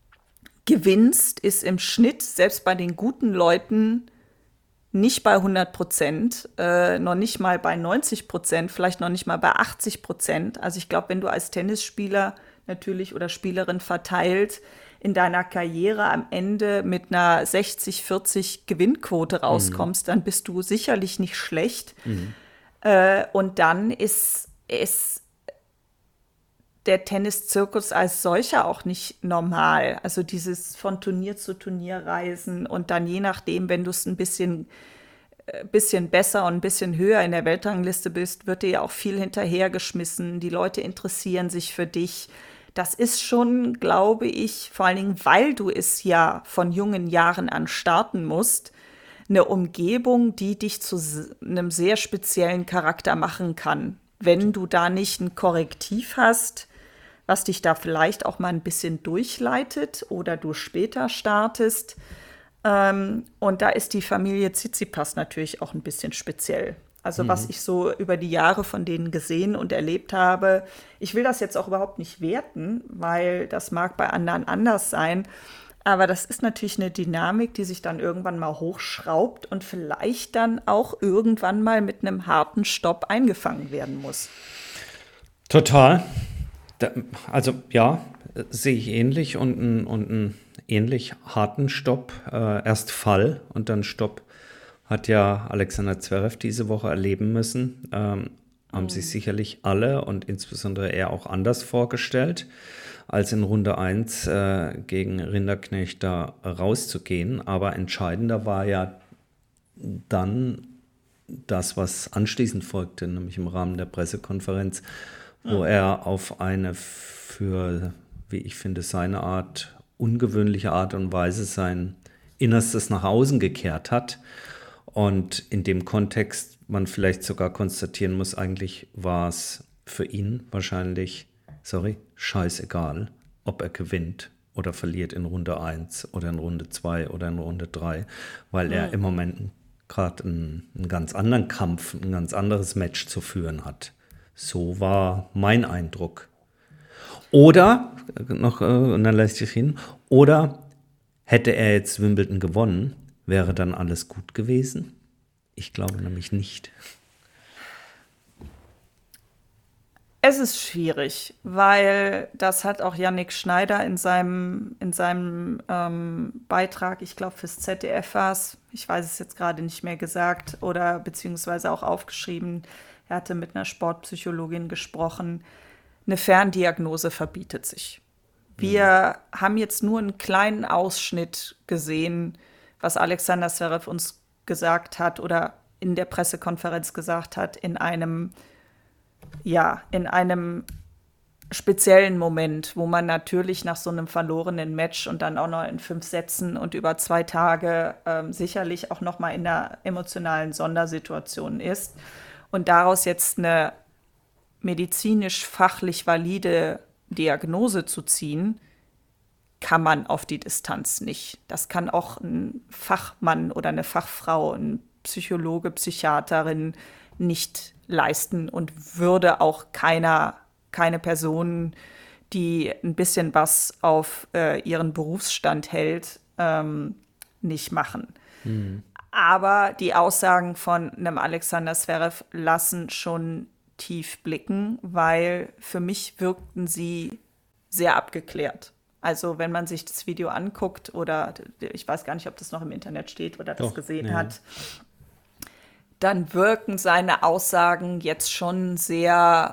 gewinnst, ist im Schnitt, selbst bei den guten Leuten, nicht bei hundert Prozent, äh, noch nicht mal bei neunzig Prozent, vielleicht noch nicht mal bei achtzig Prozent. Also ich glaube, wenn du als Tennisspieler natürlich oder Spielerin verteilt in deiner Karriere am Ende mit einer sechzig vierzig Gewinnquote rauskommst, mhm. dann bist du sicherlich nicht schlecht. Mhm. Äh, und dann ist, ist der Tenniszirkus als solcher auch nicht normal. Also dieses von Turnier zu Turnier reisen und dann je nachdem, wenn du es ein bisschen, äh, bisschen besser und ein bisschen höher in der Weltrangliste bist, wird dir ja auch viel hinterhergeschmissen. Die Leute interessieren sich für dich. Das ist schon, glaube ich, vor allen Dingen, weil du es ja von jungen Jahren an starten musst, eine Umgebung, die dich zu einem sehr speziellen Charakter machen kann. Wenn du da nicht ein Korrektiv hast, was dich da vielleicht auch mal ein bisschen durchleitet oder du später startest. Ähm, und da ist die Familie Tsitsipas natürlich auch ein bisschen speziell. Also mhm. was ich so über die Jahre von denen gesehen und erlebt habe, ich will das jetzt auch überhaupt nicht werten, weil das mag bei anderen anders sein, aber das ist natürlich eine Dynamik, die sich dann irgendwann mal hochschraubt und vielleicht dann auch irgendwann mal mit einem harten Stopp eingefangen werden muss. Total. Da, also ja, sehe ich ähnlich und einen und ein ähnlich harten Stopp. Äh, erst Fall und dann Stopp. Hat ja Alexander Zverev diese Woche erleben müssen. Ähm, haben mhm. sich sicherlich alle und insbesondere er auch anders vorgestellt, als in Runde eins äh, gegen Rinderknecht da rauszugehen. Aber entscheidender war ja dann das, was anschließend folgte, nämlich im Rahmen der Pressekonferenz, wo mhm. er auf eine für, wie ich finde, seine Art, ungewöhnliche Art und Weise sein Innerstes nach außen gekehrt hat. Und in dem Kontext man vielleicht sogar konstatieren muss, eigentlich war es für ihn wahrscheinlich, sorry, scheißegal, ob er gewinnt oder verliert in Runde eins oder in Runde zwei oder in Runde drei, weil er im Moment gerade einen, einen ganz anderen Kampf, ein ganz anderes Match zu führen hat. So war mein Eindruck. Oder, noch, äh, und dann lässt sich hin, oder hätte er jetzt Wimbledon gewonnen, wäre dann alles gut gewesen? Ich glaube nämlich nicht. Es ist schwierig, weil das hat auch Yannick Schneider in seinem, in seinem ähm, Beitrag, ich glaube fürs Z D F war es, ich weiß es jetzt gerade nicht mehr gesagt, oder beziehungsweise auch aufgeschrieben, er hatte mit einer Sportpsychologin gesprochen, eine Ferndiagnose verbietet sich. Wir mhm. haben jetzt nur einen kleinen Ausschnitt gesehen, was Alexander Zverev uns gesagt hat oder in der Pressekonferenz gesagt hat, in einem Ja, in einem speziellen Moment, wo man natürlich nach so einem verlorenen Match und dann auch noch in fünf Sätzen und über zwei Tage ähm, sicherlich auch noch mal in einer emotionalen Sondersituation ist. Und daraus jetzt eine medizinisch-fachlich valide Diagnose zu ziehen, kann man auf die Distanz nicht. Das kann auch ein Fachmann oder eine Fachfrau, ein Psychologe, Psychiaterin nicht leisten und würde auch keiner, keine Person, die ein bisschen was auf äh, ihren Berufsstand hält, ähm, nicht machen. Mhm. Aber die Aussagen von einem Alexander Zverev lassen schon tief blicken, weil für mich wirkten sie sehr abgeklärt. Also wenn man sich das Video anguckt oder ich weiß gar nicht, ob das noch im Internet steht oder das Doch, gesehen nee. hat, dann wirken seine Aussagen jetzt schon sehr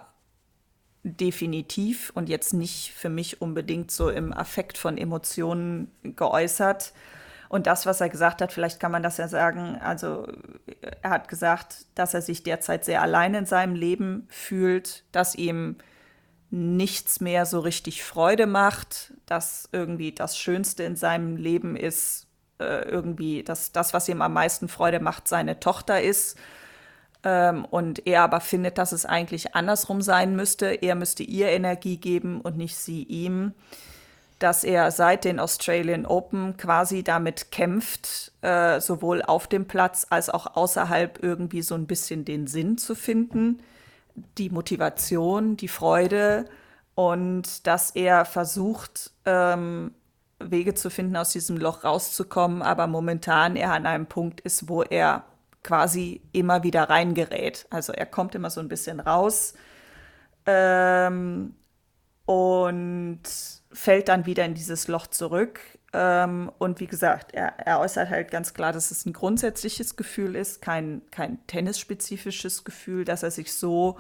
definitiv und jetzt nicht für mich unbedingt so im Affekt von Emotionen geäußert. Und das, was er gesagt hat, vielleicht kann man das ja sagen, also er hat gesagt, dass er sich derzeit sehr allein in seinem Leben fühlt, dass ihm nichts mehr so richtig Freude macht, dass irgendwie das Schönste in seinem Leben ist, äh, irgendwie dass das, was ihm am meisten Freude macht, seine Tochter ist. Ähm, und er aber findet, dass es eigentlich andersrum sein müsste. Er müsste ihr Energie geben und nicht sie ihm. Dass er seit den Australian Open quasi damit kämpft, äh, sowohl auf dem Platz als auch außerhalb irgendwie so ein bisschen den Sinn zu finden, die Motivation, die Freude und dass er versucht, ähm, Wege zu finden, aus diesem Loch rauszukommen, aber momentan er an einem Punkt ist, wo er quasi immer wieder reingerät. Also er kommt immer so ein bisschen raus ähm, und fällt dann wieder in dieses Loch zurück. Ähm, und wie gesagt, er, er äußert halt ganz klar, dass es ein grundsätzliches Gefühl ist, kein, kein tennisspezifisches Gefühl, dass er sich so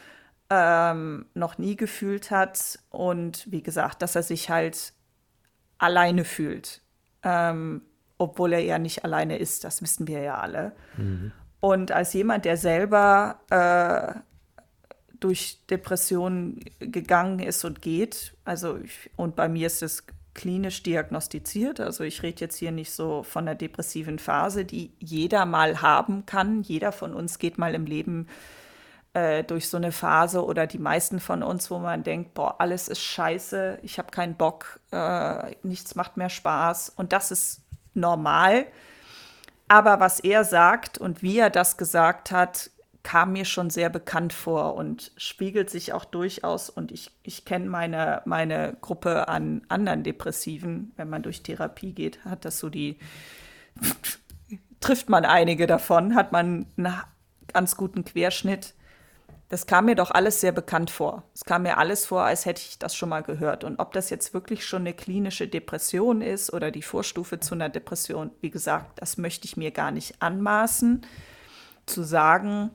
ähm, noch nie gefühlt hat. Und wie gesagt, dass er sich halt alleine fühlt. Ähm, obwohl er ja nicht alleine ist, das wissen wir ja alle. Mhm. Und als jemand, der selber äh, durch Depressionen gegangen ist und geht, also ich, und bei mir ist es klinisch diagnostiziert, also ich rede jetzt hier nicht so von einer depressiven Phase, die jeder mal haben kann. Jeder von uns geht mal im Leben äh, durch so eine Phase oder die meisten von uns, wo man denkt, boah, alles ist scheiße, ich habe keinen Bock, äh, nichts macht mehr Spaß und das ist normal. Aber was er sagt und wie er das gesagt hat, kam mir schon sehr bekannt vor und spiegelt sich auch durchaus. Und ich, ich kenne meine, meine Gruppe an anderen Depressiven. Wenn man durch Therapie geht, hat das so die, trifft man einige davon, hat man einen ganz guten Querschnitt. Das kam mir doch alles sehr bekannt vor. Es kam mir alles vor, als hätte ich das schon mal gehört. Und ob das jetzt wirklich schon eine klinische Depression ist oder die Vorstufe zu einer Depression, wie gesagt, das möchte ich mir gar nicht anmaßen zu sagen.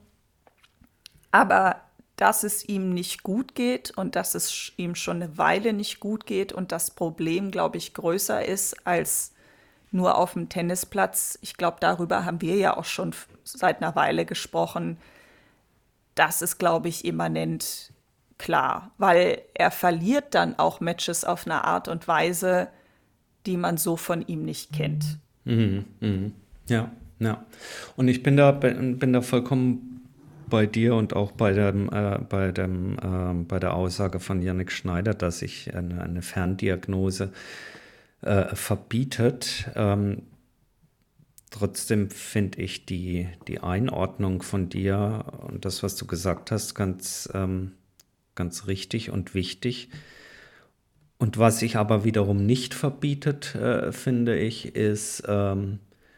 Aber dass es ihm nicht gut geht und dass es ihm schon eine Weile nicht gut geht und das Problem, glaube ich, größer ist als nur auf dem Tennisplatz. Ich glaube, darüber haben wir ja auch schon seit einer Weile gesprochen. Das ist, glaube ich, immanent klar, weil er verliert dann auch Matches auf eine Art und Weise, die man so von ihm nicht kennt. Mhm, mhm. Ja, Ja, und ich bin da, bin, bin da vollkommen bei dir und auch bei dem, äh, bei dem, ähm, bei der Aussage von Yannick Schneider, dass sich eine, eine Ferndiagnose äh, verbietet. Ähm, trotzdem finde ich die, die Einordnung von dir und das, was du gesagt hast, ganz, ähm, ganz richtig und wichtig. Und was sich aber wiederum nicht verbietet, äh, finde ich, ist ähm,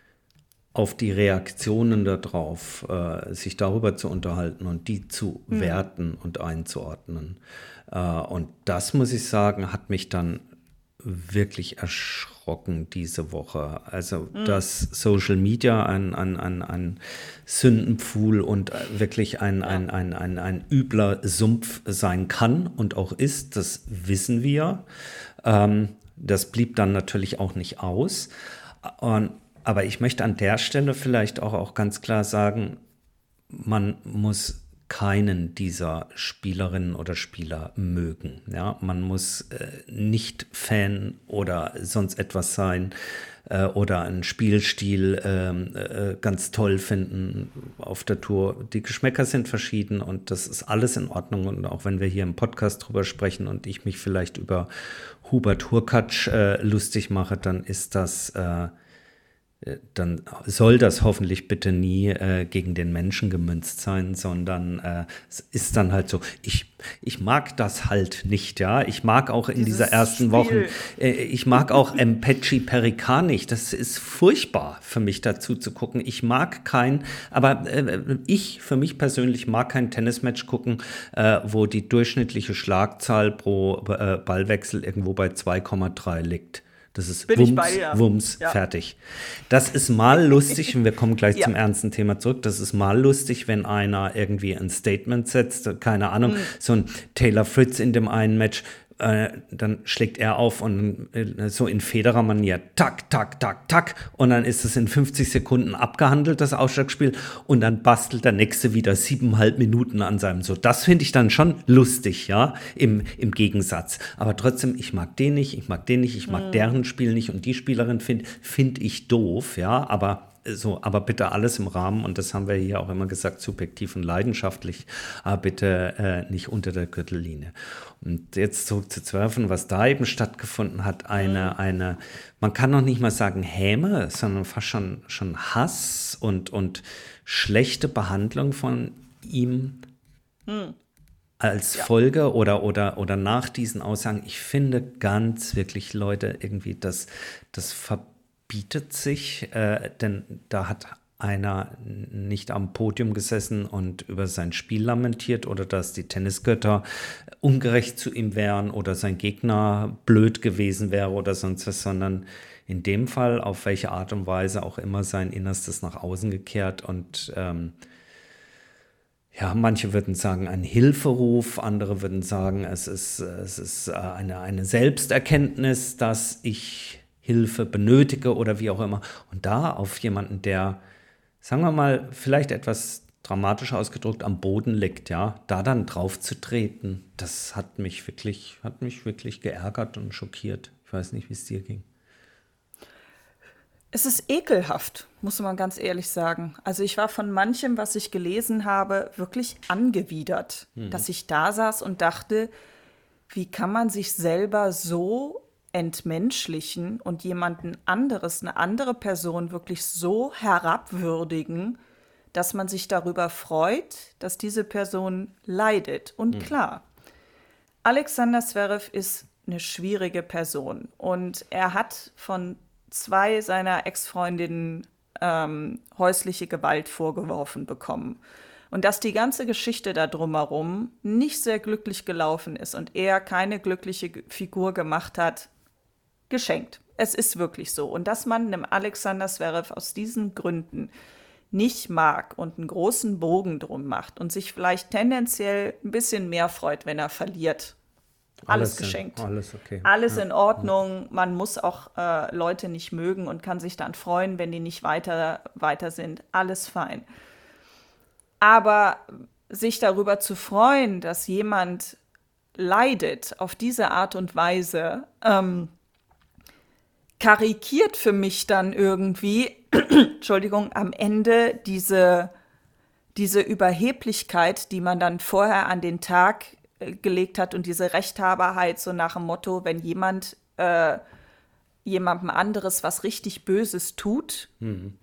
auf die Reaktionen darauf, äh, sich darüber zu unterhalten und die zu Hm. werten und einzuordnen. Äh, und das, muss ich sagen, hat mich dann wirklich erschrocken diese Woche. Also, Hm. dass Social Media ein, ein, ein, ein Sündenpfuhl und äh, wirklich ein, Ja. ein, ein, ein, ein übler Sumpf sein kann und auch ist, das wissen wir. Ähm, das blieb dann natürlich auch nicht aus. Und, aber ich möchte an der Stelle vielleicht auch, auch ganz klar sagen, man muss keinen dieser Spielerinnen oder Spieler mögen. Ja? Man muss äh, nicht Fan oder sonst etwas sein äh, oder einen Spielstil ähm, äh, ganz toll finden auf der Tour. Die Geschmäcker sind verschieden und das ist alles in Ordnung. Und auch wenn wir hier im Podcast drüber sprechen und ich mich vielleicht über Hubert Hurkacz äh, lustig mache, dann ist das äh, dann soll das hoffentlich bitte nie äh, gegen den Menschen gemünzt sein, sondern äh, es ist dann halt so, ich, ich mag das halt nicht, ja. Ich mag auch in dieser Dieses ersten Wochen, Spiel. äh, ich mag auch Mpeci Perika nicht. Das ist furchtbar für mich dazu zu gucken. Ich mag kein, aber äh, ich für mich persönlich mag kein Tennismatch gucken, äh, wo die durchschnittliche Schlagzahl pro äh, Ballwechsel irgendwo bei zwei Komma drei liegt. Das ist Bin ich bei Wumms, dir. Wumms, Ja. fertig. Das ist mal lustig, und wir kommen gleich Ja. zum ernsten Thema zurück. Das ist mal lustig, wenn einer irgendwie ein Statement setzt, keine Ahnung, Hm. so ein Taylor Fritz in dem einen Match, äh, dann schlägt er auf und äh, so in Federer-Manier, tak, tak, tak, tak, und dann ist es in fünfzig Sekunden abgehandelt, das Ausschlagspiel, und dann bastelt der Nächste wieder siebeneinhalb Minuten an seinem so. Das finde ich dann schon lustig, ja, im, im Gegensatz. Aber trotzdem, ich mag den nicht, ich mag den nicht, ich mag deren Spiel nicht und die Spielerin finde find ich doof, ja, aber so, aber bitte alles im Rahmen, und das haben wir hier auch immer gesagt, subjektiv und leidenschaftlich, aber bitte äh, nicht unter der Gürtellinie. Und jetzt zurück zu Zwerfen, was da eben stattgefunden hat, eine, eine, man kann noch nicht mal sagen Häme, sondern fast schon, schon Hass und, und schlechte Behandlung von ihm als Ja. Folge oder, oder, oder nach diesen Aussagen. Ich finde ganz wirklich, Leute, irgendwie, das, das verbietet sich, äh, denn da hat einer nicht am Podium gesessen und über sein Spiel lamentiert oder dass die Tennisgötter ungerecht zu ihm wären oder sein Gegner blöd gewesen wäre oder sonst was, sondern in dem Fall auf welche Art und Weise auch immer sein Innerstes nach außen gekehrt und ähm, ja, manche würden sagen, ein Hilferuf, andere würden sagen, es ist, es ist äh, eine, eine Selbsterkenntnis, dass ich Hilfe benötige oder wie auch immer. Und da auf jemanden, der, sagen wir mal, vielleicht etwas dramatisch ausgedrückt am Boden liegt, ja, da dann drauf zu treten, das hat mich wirklich, hat mich wirklich geärgert und schockiert. Ich weiß nicht, wie es dir ging. Es ist ekelhaft, muss man ganz ehrlich sagen. Also ich war von manchem, was ich gelesen habe, wirklich angewidert, dass ich da saß und dachte, wie kann man sich selber so entmenschlichen und jemanden anderes, eine andere Person wirklich so herabwürdigen, dass man sich darüber freut, dass diese Person leidet. Und klar, Alexander Zverev ist eine schwierige Person und er hat von zwei seiner Ex-Freundinnen ähm, häusliche Gewalt vorgeworfen bekommen. Und dass die ganze Geschichte da drumherum nicht sehr glücklich gelaufen ist und er keine glückliche G- Figur gemacht hat, geschenkt. Es ist wirklich so. Und dass man einem Alexander Zverev aus diesen Gründen nicht mag und einen großen Bogen drum macht und sich vielleicht tendenziell ein bisschen mehr freut, wenn er verliert. Alles, in- geschenkt. Alles okay. Alles Ja. in Ordnung. Man muss auch äh, Leute nicht mögen und kann sich dann freuen, wenn die nicht weiter, weiter sind. Alles fein. Aber sich darüber zu freuen, dass jemand leidet auf diese Art und Weise, ähm, karikiert für mich dann irgendwie, Entschuldigung, am Ende diese, diese Überheblichkeit, die man dann vorher an den Tag äh, gelegt hat und diese Rechthaberheit, so nach dem Motto, wenn jemand äh, jemandem anderes was richtig Böses tut, Mhm.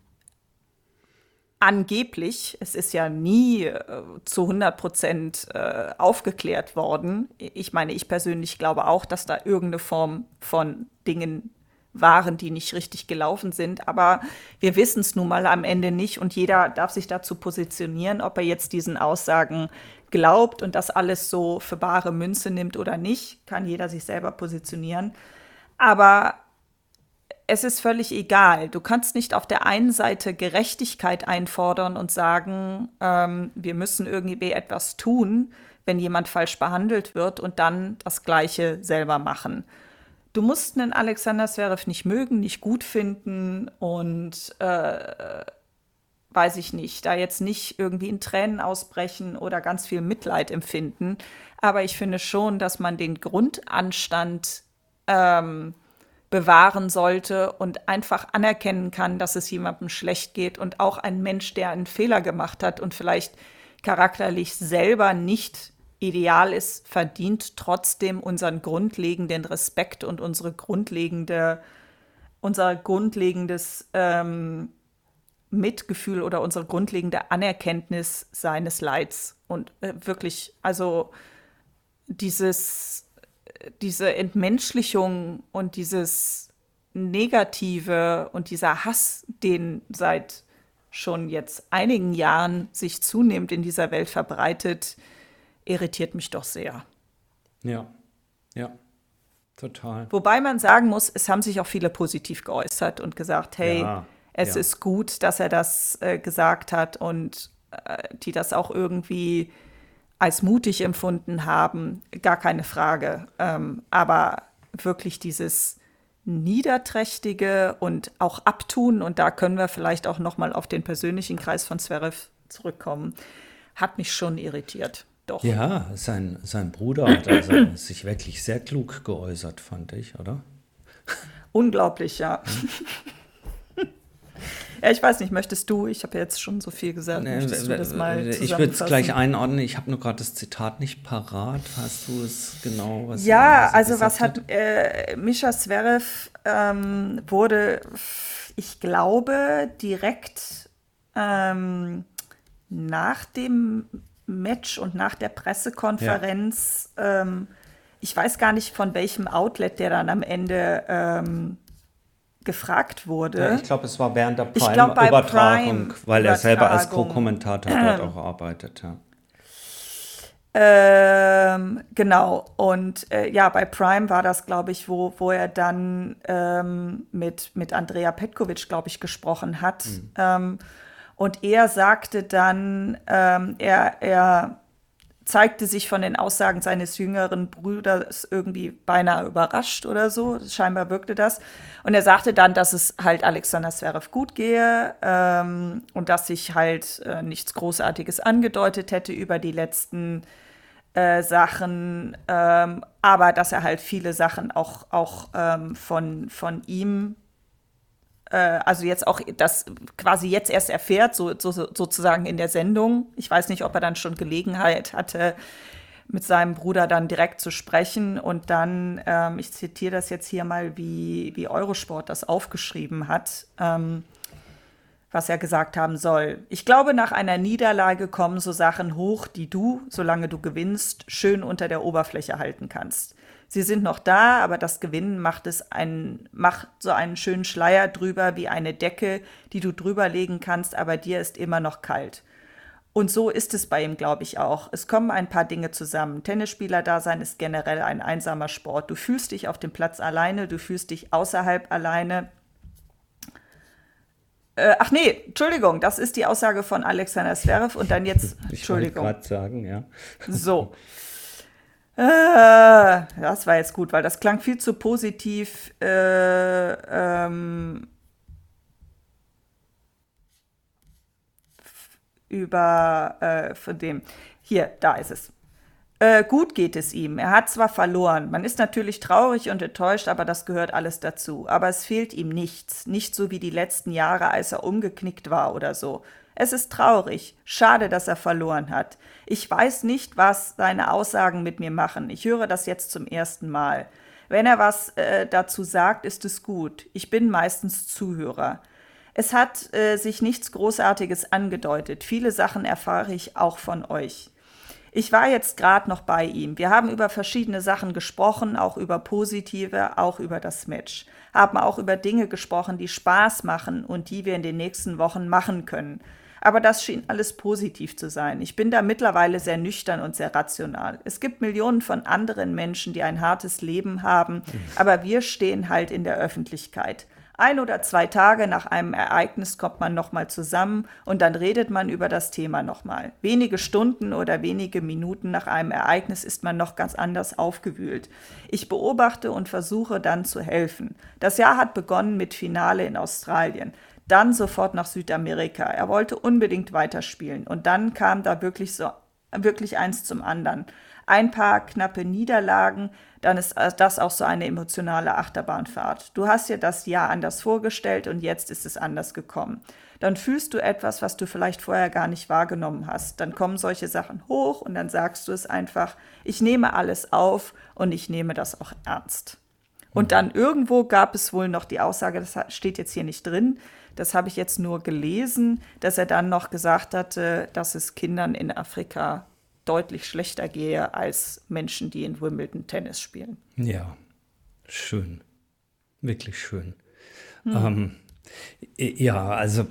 angeblich, es ist ja nie äh, zu hundert Prozent äh, aufgeklärt worden. Ich meine, ich persönlich glaube auch, dass da irgendeine Form von Dingen waren, die nicht richtig gelaufen sind. Aber wir wissen es nun mal am Ende nicht und jeder darf sich dazu positionieren, ob er jetzt diesen Aussagen glaubt und das alles so für bare Münze nimmt oder nicht, kann jeder sich selber positionieren. Aber es ist völlig egal. Du kannst nicht auf der einen Seite Gerechtigkeit einfordern und sagen, ähm, wir müssen irgendwie etwas tun, wenn jemand falsch behandelt wird und dann das Gleiche selber machen. Du musst einen Alexander Zverev nicht mögen, nicht gut finden und äh, weiß ich nicht, da jetzt nicht irgendwie in Tränen ausbrechen oder ganz viel Mitleid empfinden. Aber ich finde schon, dass man den Grundanstand ähm, bewahren sollte und einfach anerkennen kann, dass es jemandem schlecht geht und auch ein Mensch, der einen Fehler gemacht hat und vielleicht charakterlich selber nicht ideal ist, verdient trotzdem unseren grundlegenden Respekt und unsere grundlegende, unser grundlegendes ähm, Mitgefühl oder unsere grundlegende Anerkenntnis seines Leids. Und äh, wirklich, also dieses diese Entmenschlichung und dieses Negative und dieser Hass, den seit schon jetzt einigen Jahren sich zunehmend in dieser Welt verbreitet, irritiert mich doch sehr. Ja, ja, total. Wobei man sagen muss, es haben sich auch viele positiv geäußert und gesagt, hey, Ja, es ja. ist gut, dass er das äh, gesagt hat und äh, die das auch irgendwie als mutig empfunden haben, gar keine Frage. Ähm, aber wirklich dieses Niederträchtige und auch Abtun, und da können wir vielleicht auch noch mal auf den persönlichen Kreis von Zverev zurückkommen, hat mich schon irritiert. Doch. Ja, sein, sein Bruder hat also sich wirklich sehr klug geäußert, fand ich, oder? Unglaublich, ja. Ja, ich weiß nicht, möchtest du, ich habe ja jetzt schon so viel gesagt, Nee, möchtest du das mal ich würde es zusammenfassen? gleich einordnen. Ich habe nur gerade das Zitat nicht parat. Hast du es genau, was er Ja, was er also gesagt was hat äh, Mischa Zverev ähm, wurde, ich glaube, direkt ähm, nach dem Match und nach der Ja, Pressekonferenz, ähm, ich weiß gar nicht von welchem Outlet der dann am Ende ähm, gefragt ja, wurde. ich glaube, es war während der Ich glaube bei Prime-Übertragung, weil er selber als Prime-Übertragung. Co-Kommentator dort auch arbeitet. Ja. Ähm, genau. Und äh, ja, bei Prime war das, glaube ich, wo, wo er dann ähm, mit, mit Andrea Petkovic, glaube ich, gesprochen hat. Hm. Ähm, und er sagte dann, ähm, er, er zeigte sich von den Aussagen seines jüngeren Bruders irgendwie beinahe überrascht oder so. Scheinbar wirkte das. Und er sagte dann, dass es halt Alexander Zverev gut gehe ähm, und dass sich halt äh, nichts Großartiges angedeutet hätte über die letzten äh, Sachen, ähm, aber dass er halt viele Sachen auch, auch ähm, von, von ihm, äh, also jetzt auch das quasi jetzt erst erfährt, so, so, sozusagen in der Sendung. Ich weiß nicht, ob er dann schon Gelegenheit hatte, mit seinem Bruder dann direkt zu sprechen und dann, ähm, ich zitiere das jetzt hier mal, wie, wie Eurosport das aufgeschrieben hat, ähm, was er gesagt haben soll. Ich glaube, nach einer Niederlage kommen so Sachen hoch, die du, solange du gewinnst, schön unter der Oberfläche halten kannst. Sie sind noch da, aber das Gewinnen macht es einen, macht so einen schönen Schleier drüber wie eine Decke, die du drüber legen kannst, aber dir ist immer noch kalt. Und so ist es bei ihm, glaube ich, auch. Es kommen ein paar Dinge zusammen. Tennisspieler-Dasein ist generell ein einsamer Sport. Du fühlst dich auf dem Platz alleine, du fühlst dich außerhalb alleine. Äh, ach nee, Entschuldigung, das ist die Aussage von Alexander Zverev und dann jetzt, Ich wollte Entschuldigung, gerade sagen, ja. so. Äh, das war jetzt gut, weil das klang viel zu positiv. Äh, ähm, über äh, von dem. Hier, da ist es. Äh, gut geht es ihm. Er hat zwar verloren. Man ist natürlich traurig und enttäuscht, aber das gehört alles dazu. Aber es fehlt ihm nichts. Nicht so wie die letzten Jahre, als er umgeknickt war oder so. Es ist traurig. Schade, dass er verloren hat. Ich weiß nicht, was seine Aussagen mit mir machen. Ich höre das jetzt zum ersten Mal. Wenn er was äh, dazu sagt, ist es gut. Ich bin meistens Zuhörer. Es hat äh, sich nichts Großartiges angedeutet. Viele Sachen erfahre ich auch von euch. Ich war jetzt gerade noch bei ihm. Wir haben über verschiedene Sachen gesprochen, auch über positive, auch über das Match. Haben auch über Dinge gesprochen, die Spaß machen und die wir in den nächsten Wochen machen können. Aber das schien alles positiv zu sein. Ich bin da mittlerweile sehr nüchtern und sehr rational. Es gibt Millionen von anderen Menschen, die ein hartes Leben haben, aber wir stehen halt in der Öffentlichkeit. Ein oder zwei Tage nach einem Ereignis kommt man nochmal zusammen und dann redet man über das Thema nochmal. Wenige Stunden oder wenige Minuten nach einem Ereignis ist man noch ganz anders aufgewühlt. Ich beobachte und versuche dann zu helfen. Das Jahr hat begonnen mit Finale in Australien, dann sofort nach Südamerika. Er wollte unbedingt weiterspielen und dann kam da wirklich so wirklich eins zum anderen. Ein paar knappe Niederlagen, dann ist das auch so eine emotionale Achterbahnfahrt. Du hast dir das Jahr anders vorgestellt und jetzt ist es anders gekommen. Dann fühlst du etwas, was du vielleicht vorher gar nicht wahrgenommen hast. Dann kommen solche Sachen hoch und dann sagst du es einfach, ich nehme alles auf und ich nehme das auch ernst. Und dann irgendwo gab es wohl noch die Aussage, das steht jetzt hier nicht drin, das habe ich jetzt nur gelesen, dass er dann noch gesagt hatte, dass es Kindern in Afrika deutlich schlechter gehe als Menschen, die in Wimbledon Tennis spielen. Ja, schön. Wirklich schön. Hm. Ähm, ja, also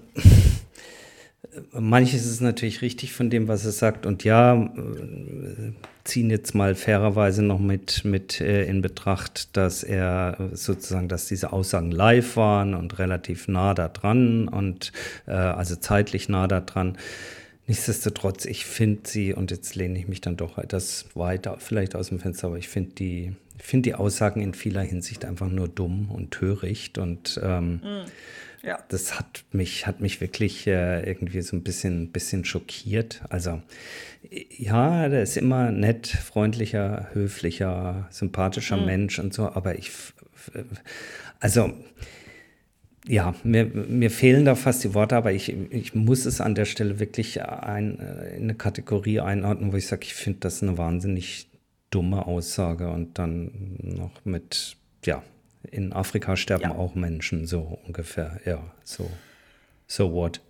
manches ist natürlich richtig von dem, was er sagt. Und ja, ziehen jetzt mal fairerweise noch mit, mit äh, in Betracht, dass er sozusagen, dass diese Aussagen live waren und relativ nah da dran und äh, also zeitlich nah da dran. Nichtsdestotrotz, ich finde sie, und jetzt lehne ich mich dann doch etwas weiter vielleicht aus dem Fenster, aber ich finde die, find die Aussagen in vieler Hinsicht einfach nur dumm und töricht. Und ähm, mm, ja. das hat mich, hat mich wirklich äh, irgendwie so ein bisschen, bisschen schockiert. Also ja, der ist immer nett, freundlicher, höflicher, sympathischer mm. Mensch und so, aber ich, also ja, mir, mir fehlen da fast die Worte, aber ich, ich muss es an der Stelle wirklich ein, in eine Kategorie einordnen, wo ich sage, ich finde das eine wahnsinnig dumme Aussage und dann noch mit, ja, in Afrika sterben ja. auch Menschen, so ungefähr, ja, so, so what?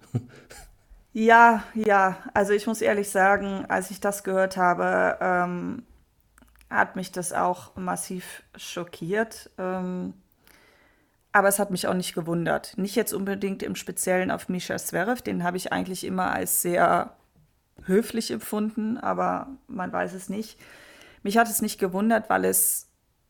Ja, ja, also ich muss ehrlich sagen, als ich das gehört habe, ähm, hat mich das auch massiv schockiert, ähm, aber es hat mich auch nicht gewundert. Nicht jetzt unbedingt im Speziellen auf Mischa Zverev, den habe ich eigentlich immer als sehr höflich empfunden, aber man weiß es nicht. Mich hat es nicht gewundert, weil es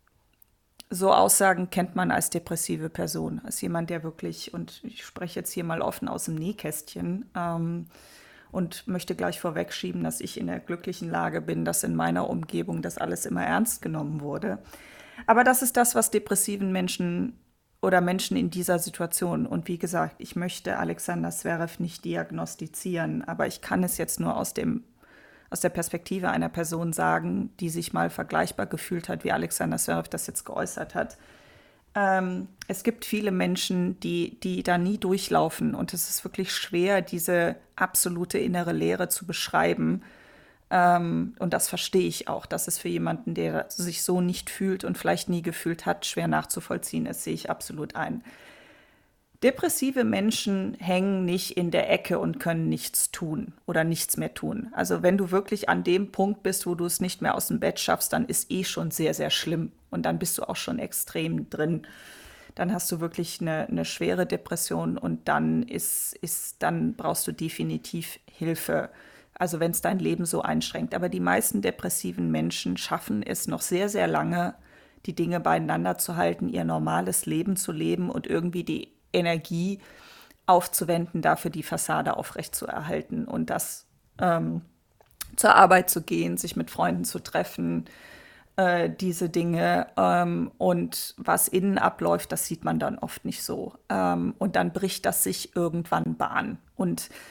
so Aussagen kennt man als depressive Person, als jemand, der wirklich, und ich spreche jetzt hier mal offen aus dem Nähkästchen ähm, und möchte gleich vorwegschieben, dass ich in der glücklichen Lage bin, dass in meiner Umgebung das alles immer ernst genommen wurde. Aber das ist das, was depressiven Menschen oder Menschen in dieser Situation. Und wie gesagt, ich möchte Alexander Zverev nicht diagnostizieren, aber ich kann es jetzt nur aus dem, aus der Perspektive einer Person sagen, die sich mal vergleichbar gefühlt hat, wie Alexander Zverev das jetzt geäußert hat. Ähm, es gibt viele Menschen, die, die da nie durchlaufen und es ist wirklich schwer, diese absolute innere Leere zu beschreiben. Ähm, und das verstehe ich auch, dass es für jemanden, der sich so nicht fühlt und vielleicht nie gefühlt hat, schwer nachzuvollziehen ist, sehe ich absolut ein. Depressive Menschen hängen nicht in der Ecke und können nichts tun oder nichts mehr tun. Also wenn du wirklich an dem Punkt bist, wo du es nicht mehr aus dem Bett schaffst, dann ist eh schon sehr, sehr schlimm und dann bist du auch schon extrem drin. Dann hast du wirklich eine, eine schwere Depression und dann ist, ist, dann brauchst du definitiv Hilfe. Also wenn es dein Leben so einschränkt. Aber die meisten depressiven Menschen schaffen es noch sehr, sehr lange, die Dinge beieinander zu halten, ihr normales Leben zu leben und irgendwie die Energie aufzuwenden, dafür die Fassade aufrechtzuerhalten und das ähm, zur Arbeit zu gehen, sich mit Freunden zu treffen, äh, diese Dinge. Ähm, und was innen abläuft, das sieht man dann oft nicht so. Ähm, und dann bricht das sich irgendwann Bahn. Und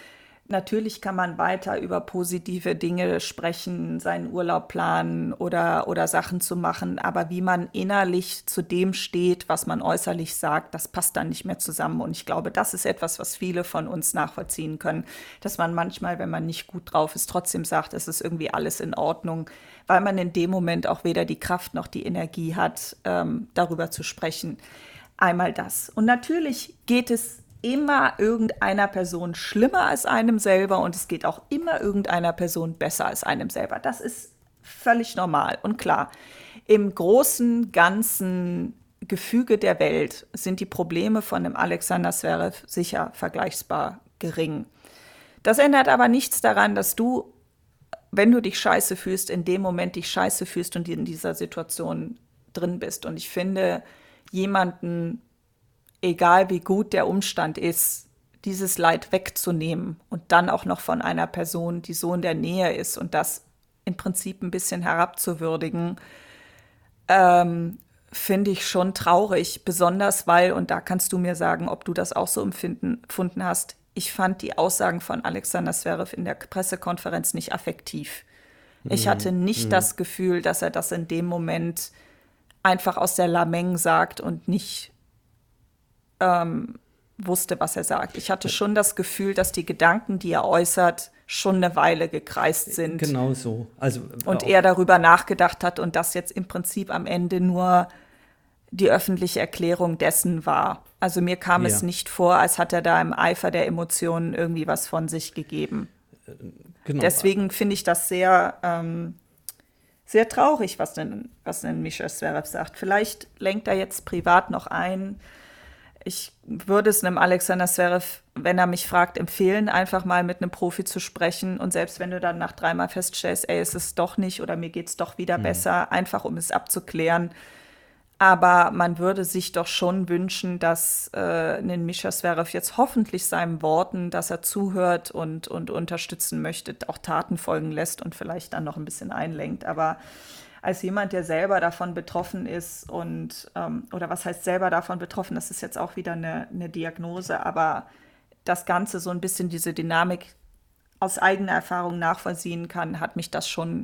natürlich kann man weiter über positive Dinge sprechen, seinen Urlaub planen oder, oder Sachen zu machen, aber wie man innerlich zu dem steht, was man äußerlich sagt, das passt dann nicht mehr zusammen. Und ich glaube, das ist etwas, was viele von uns nachvollziehen können, dass man manchmal, wenn man nicht gut drauf ist, trotzdem sagt, es ist irgendwie alles in Ordnung, weil man in dem Moment auch weder die Kraft noch die Energie hat, ähm, darüber zu sprechen. Einmal das. Und natürlich geht es immer irgendeiner Person schlimmer als einem selber und es geht auch immer irgendeiner Person besser als einem selber. Das ist völlig normal und klar. Im großen, ganzen Gefüge der Welt sind die Probleme von dem Alexander Zverev sicher vergleichsbar gering. Das ändert aber nichts daran, dass du, wenn du dich scheiße fühlst, in dem Moment dich scheiße fühlst und in dieser Situation drin bist. Und ich finde, jemanden, egal wie gut der Umstand ist, dieses Leid wegzunehmen und dann auch noch von einer Person, die so in der Nähe ist und das im Prinzip ein bisschen herabzuwürdigen, ähm, finde ich schon traurig, besonders weil, und da kannst du mir sagen, ob du das auch so empfinden, empfunden hast, ich fand die Aussagen von Alexander Zverev in der Pressekonferenz nicht affektiv. Ich hatte nicht Mhm. das Gefühl, dass er das in dem Moment einfach aus der Lameng sagt und nicht ähm, wusste, was er sagt. Ich hatte schon das Gefühl, dass die Gedanken, die er äußert, schon eine Weile gekreist sind. Genau so. Also, Und auch, er darüber nachgedacht hat und das jetzt im Prinzip am Ende nur die öffentliche Erklärung dessen war. Also mir kam Ja. es nicht vor, als hat er da im Eifer der Emotionen irgendwie was von sich gegeben. genau. Deswegen finde ich das sehr, ähm, sehr traurig, was denn, was denn Mischa Zverev sagt. Vielleicht lenkt er jetzt privat noch ein. Ich würde es einem Alexander Zverev, wenn er mich fragt, empfehlen, einfach mal mit einem Profi zu sprechen. Und selbst wenn du dann nach dreimal feststellst, ey, es ist doch nicht oder mir geht es doch wieder besser, einfach um es abzuklären. Aber man würde sich doch schon wünschen, dass äh, ein Mischa Zverev jetzt hoffentlich seinen Worten, dass er zuhört und, und unterstützen möchte, auch Taten folgen lässt und vielleicht dann noch ein bisschen einlenkt. Aber als jemand, der selber davon betroffen ist und, ähm, oder was heißt selber davon betroffen, das ist jetzt auch wieder eine, eine Diagnose, aber das Ganze so ein bisschen diese Dynamik aus eigener Erfahrung nachvollziehen kann, hat mich das schon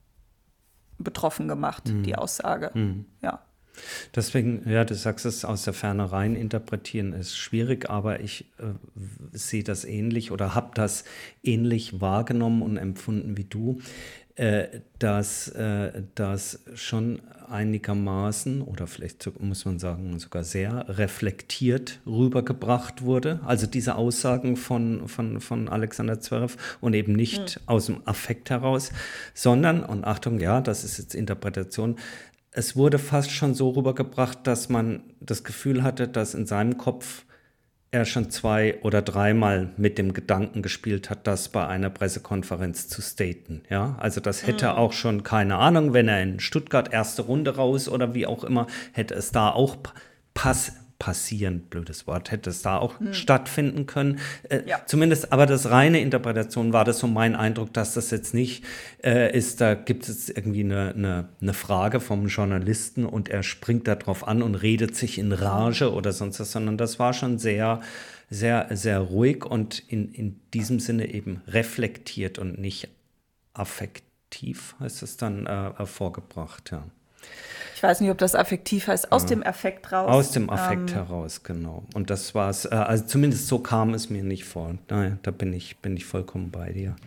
betroffen gemacht, die Aussage. Ja. Deswegen, ja, du sagst es, aus der Ferne rein interpretieren ist schwierig, aber ich äh, sehe das ähnlich oder habe das ähnlich wahrgenommen und empfunden wie du, äh, dass äh, das schon einigermaßen oder vielleicht so, muss man sagen sogar sehr reflektiert rübergebracht wurde. Also diese Aussagen von, von, von Alexander Zverev und eben nicht aus dem Affekt heraus, sondern, und Achtung, ja, das ist jetzt Interpretation, es wurde fast schon so rübergebracht, dass man das Gefühl hatte, dass in seinem Kopf er schon zwei oder dreimal mit dem Gedanken gespielt hat, das bei einer Pressekonferenz zu staten. Ja, also das hätte auch schon, keine Ahnung, wenn er in Stuttgart erste Runde raus oder wie auch immer, hätte es da auch pass passieren, blödes Wort, hätte es da auch stattfinden können. Äh, Ja. Zumindest, aber das reine Interpretation war das so mein Eindruck, dass das jetzt nicht äh, ist, da gibt es irgendwie eine, eine, eine Frage vom Journalisten und er springt da drauf an und redet sich in Rage oder sonst was, sondern das war schon sehr, sehr, sehr ruhig und in, in diesem Sinne eben reflektiert und nicht affektiv, heißt es dann, äh, hervorgebracht, ja. Ich weiß nicht, ob das affektiv heißt, aus dem Affekt raus. Aus dem Affekt heraus, genau. Und das war es, äh, also zumindest so kam es mir nicht vor. Nein, da bin ich, bin ich vollkommen bei dir.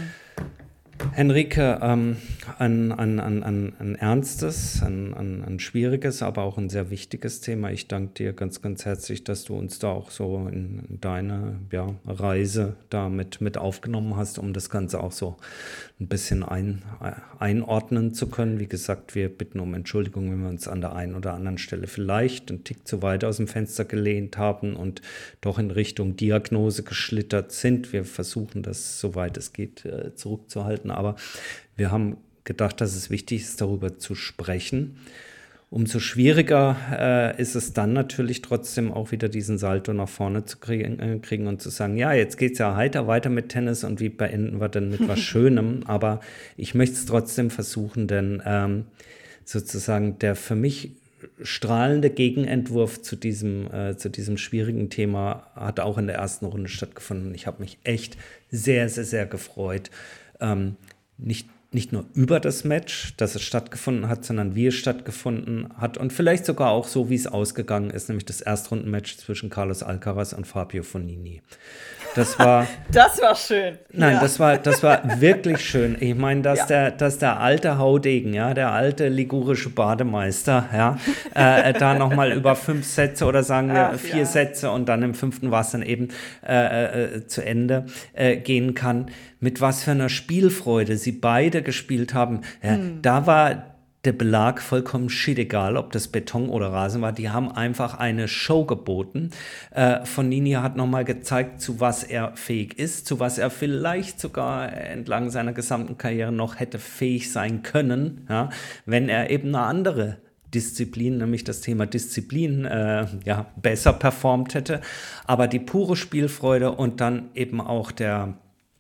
Henrike, ähm, ein, ein, ein, ein, ein ernstes, ein, ein, ein schwieriges, aber auch ein sehr wichtiges Thema. Ich danke dir ganz, ganz herzlich, dass du uns da auch so in, in deine ja, Reise da mit, mit aufgenommen hast, um das Ganze auch so ein bisschen ein, einordnen zu können. Wie gesagt, wir bitten um Entschuldigung, wenn wir uns an der einen oder anderen Stelle vielleicht einen Tick zu weit aus dem Fenster gelehnt haben und doch in Richtung Diagnose geschlittert sind. Wir versuchen das, soweit es geht, zurückzuhalten. Aber wir haben gedacht, dass es wichtig ist, darüber zu sprechen. Umso schwieriger äh, ist es dann natürlich trotzdem auch wieder diesen Salto nach vorne zu kriegen, äh, kriegen und zu sagen, ja, jetzt geht es ja heiter weiter mit Tennis und wie beenden wir denn mit was Schönem? Aber ich möchte es trotzdem versuchen, denn ähm, sozusagen der für mich strahlende Gegenentwurf zu diesem, äh, zu diesem schwierigen Thema hat auch in der ersten Runde stattgefunden. Ich habe mich echt sehr, sehr, sehr gefreut. Ähm, nicht, nicht nur über das Match, dass es stattgefunden hat, sondern wie es stattgefunden hat und vielleicht sogar auch so, wie es ausgegangen ist, nämlich das Erstrundenmatch zwischen Carlos Alcaraz und Fabio Fognini. Das war, das war schön. Nein, ja. das war, das war wirklich schön. Ich meine, dass, ja. der, dass der alte Haudegen, ja, der alte ligurische Bademeister, ja, äh, da nochmal über fünf Sätze oder sagen wir Ach, vier ja. Sätze und dann im fünften war es dann eben äh, äh, zu Ende äh, gehen kann. Mit was für einer Spielfreude sie beide gespielt haben. Ja, hm. Da war der Belag vollkommen scheidegal, ob das Beton oder Rasen war. Die haben einfach eine Show geboten. Äh, Fognini hat nochmal gezeigt, zu was er fähig ist, zu was er vielleicht sogar entlang seiner gesamten Karriere noch hätte fähig sein können, ja, wenn er eben eine andere Disziplin, nämlich das Thema Disziplin, äh, ja, besser performt hätte. Aber die pure Spielfreude und dann eben auch der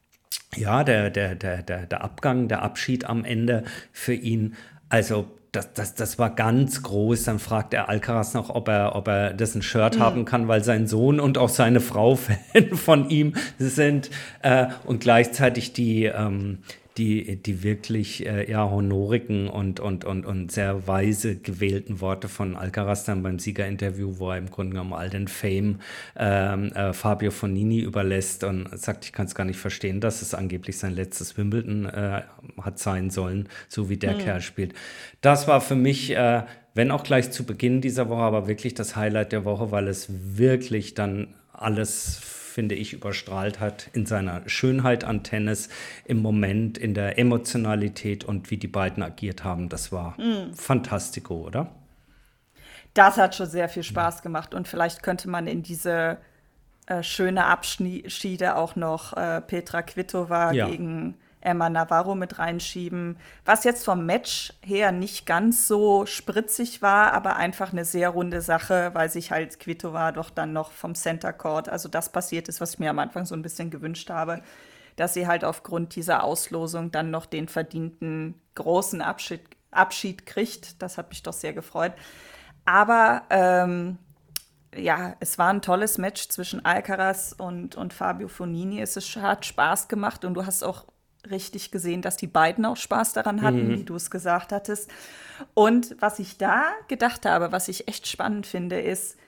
Ja, der, der, der, der, der Abgang, der Abschied am Ende für ihn, also das, das, das war ganz groß. Dann fragt er Alcaraz noch, ob er, ob er das ein Shirt mhm. haben kann, weil sein Sohn und auch seine Frau Fan von ihm sind. Äh, und gleichzeitig die, ähm, die, die wirklich äh, ja, honorigen und, und, und, und sehr weise gewählten Worte von Alcaraz dann beim Siegerinterview, wo er im Grunde genommen all den Fame ähm, äh, Fabio Fognini überlässt und sagt, ich kann es gar nicht verstehen, dass es angeblich sein letztes Wimbledon äh, hat sein sollen, so wie der hm. Kerl spielt. Das war für mich, äh, wenn auch gleich zu Beginn dieser Woche, aber wirklich das Highlight der Woche, weil es wirklich dann alles, finde ich, überstrahlt hat in seiner Schönheit an Tennis, im Moment, in der Emotionalität und wie die beiden agiert haben. Das war mm. fantastico, oder? Das hat schon sehr viel Spaß gemacht und vielleicht könnte man in diese äh, schöne Abschiede auch noch äh, Petra Kvitova ja. gegen Emma Navarro mit reinschieben, was jetzt vom Match her nicht ganz so spritzig war, aber einfach eine sehr runde Sache, weil sich halt Kvitova doch dann noch vom Center Court, also das passiert ist, was ich mir am Anfang so ein bisschen gewünscht habe, dass sie halt aufgrund dieser Auslosung dann noch den verdienten großen Abschied, Abschied kriegt. Das hat mich doch sehr gefreut. Aber ähm, ja, es war ein tolles Match zwischen Alcaraz und, und Fabio Fognini. Es ist, hat Spaß gemacht und du hast auch richtig gesehen, dass die beiden auch Spaß daran hatten, mhm. wie du es gesagt hattest. Und was ich da gedacht habe, was ich echt spannend finde, ist,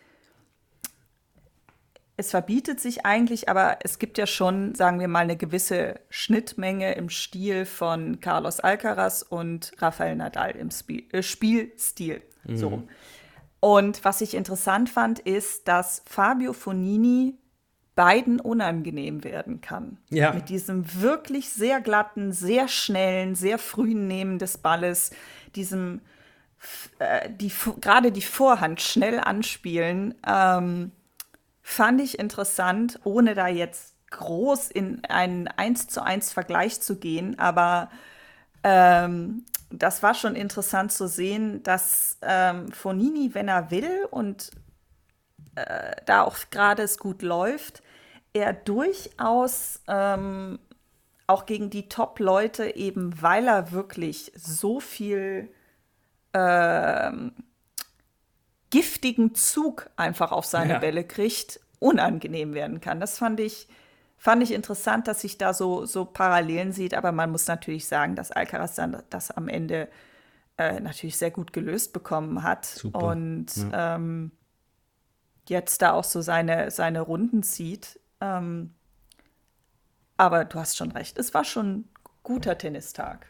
es verbietet sich eigentlich, aber es gibt ja schon, sagen wir mal, eine gewisse Schnittmenge im Stil von Carlos Alcaraz und Rafael Nadal im Spiel, äh, Spielstil. Mhm. So. Und was ich interessant fand, ist, dass Fabio Fognini beiden unangenehm werden kann. Ja. Mit diesem wirklich sehr glatten, sehr schnellen, sehr frühen Nehmen des Balles, diesem äh, die, gerade die Vorhand schnell anspielen, ähm, fand ich interessant, ohne da jetzt groß in einen eins zu eins Vergleich zu gehen, aber ähm, das war schon interessant zu sehen, dass ähm, Fognini, wenn er will und äh, da auch gerade es gut läuft, er durchaus ähm, auch gegen die Top-Leute, eben weil er wirklich so viel ähm, giftigen Zug einfach auf seine ja. Bälle kriegt, unangenehm werden kann. Das fand ich, fand ich interessant, dass sich da so, so Parallelen sieht, aber man muss natürlich sagen, dass Alcaraz dann das am Ende äh, natürlich sehr gut gelöst bekommen hat. Super. Und ja. ähm, jetzt da auch so seine, seine Runden zieht. Ähm, aber du hast schon recht, es war schon ein guter Tennistag.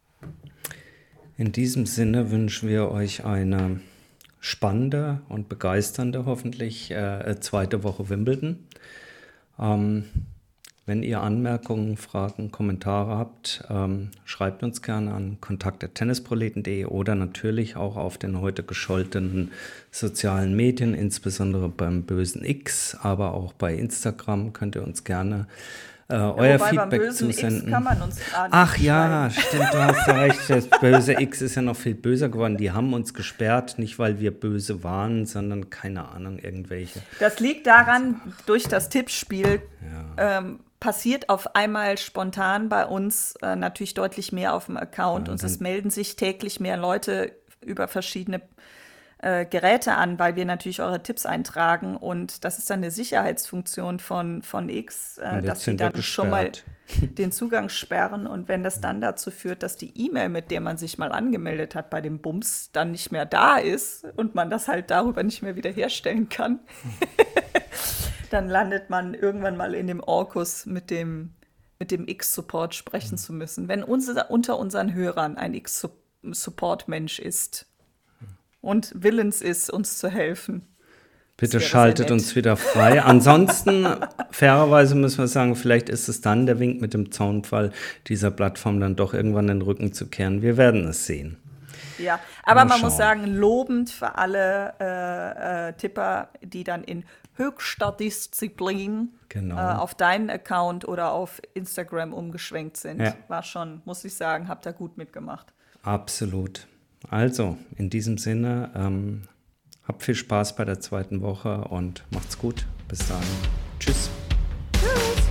In diesem Sinne wünschen wir euch eine spannende und begeisternde, hoffentlich, äh, zweite Woche Wimbledon. Ähm, wenn ihr Anmerkungen, Fragen, Kommentare habt, ähm, schreibt uns gerne an kontakt at tennisproleten punkt de oder natürlich auch auf den heute gescholtenen sozialen Medien, insbesondere beim bösen X, aber auch bei Instagram könnt ihr uns gerne äh, ja, euer Feedback zusenden. X kann man uns Ach ja, stimmt, du hast ja recht. Das böse X ist ja noch viel böser geworden. Die haben uns gesperrt, nicht weil wir böse waren, sondern keine Ahnung, irgendwelche. Das liegt daran, durch das Tippspiel ja. ähm, passiert auf einmal spontan bei uns äh, natürlich deutlich mehr auf dem Account ja, und es melden sich täglich mehr Leute über verschiedene äh, Geräte an, weil wir natürlich eure Tipps eintragen und das ist dann eine Sicherheitsfunktion von, von X, äh, dass sie dann schon mal den Zugang sperren und wenn das dann dazu führt, dass die E-Mail, mit der man sich mal angemeldet hat bei dem Bums, dann nicht mehr da ist und man das halt darüber nicht mehr wiederherstellen kann, dann landet man irgendwann mal in dem Orkus mit dem, mit dem X-Support sprechen zu müssen. Wenn unser, unter unseren Hörern ein X-Support-Mensch ist und willens ist, uns zu helfen, bitte schaltet uns wieder frei. Ansonsten, fairerweise müssen wir sagen, vielleicht ist es dann der Wink mit dem Zaunpfahl, dieser Plattform dann doch irgendwann den Rücken zu kehren. Wir werden es sehen. Ja, aber man muss sagen, lobend für alle äh, äh, Tipper, die dann in höchster Disziplin genau. äh, auf deinen Account oder auf Instagram umgeschwenkt sind. Ja. War schon, muss ich sagen, habt ihr gut mitgemacht. Absolut. Also, in diesem Sinne, ähm, habt viel Spaß bei der zweiten Woche und macht's gut. Bis dann. Tschüss. Tschüss.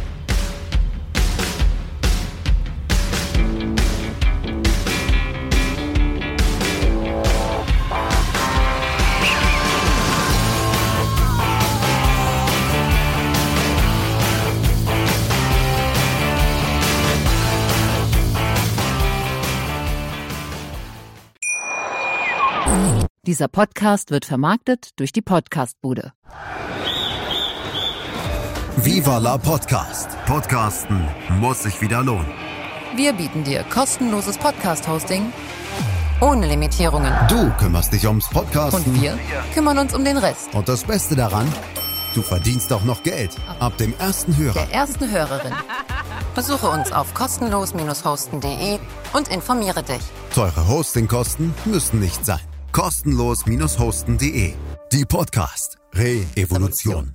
Dieser Podcast wird vermarktet durch die Podcastbude. Viva la Podcast. Podcasten muss sich wieder lohnen. Wir bieten dir kostenloses Podcast-Hosting ohne Limitierungen. Du kümmerst dich ums Podcasten. Und wir kümmern uns um den Rest. Und das Beste daran, du verdienst auch noch Geld. Ab dem ersten Hörer. Der ersten Hörerin. Besuche uns auf kostenlos hosten punkt de und informiere dich. Teure Hostingkosten müssen nicht sein. kostenlos hosten punkt de. Die Podcast Re-Evolution.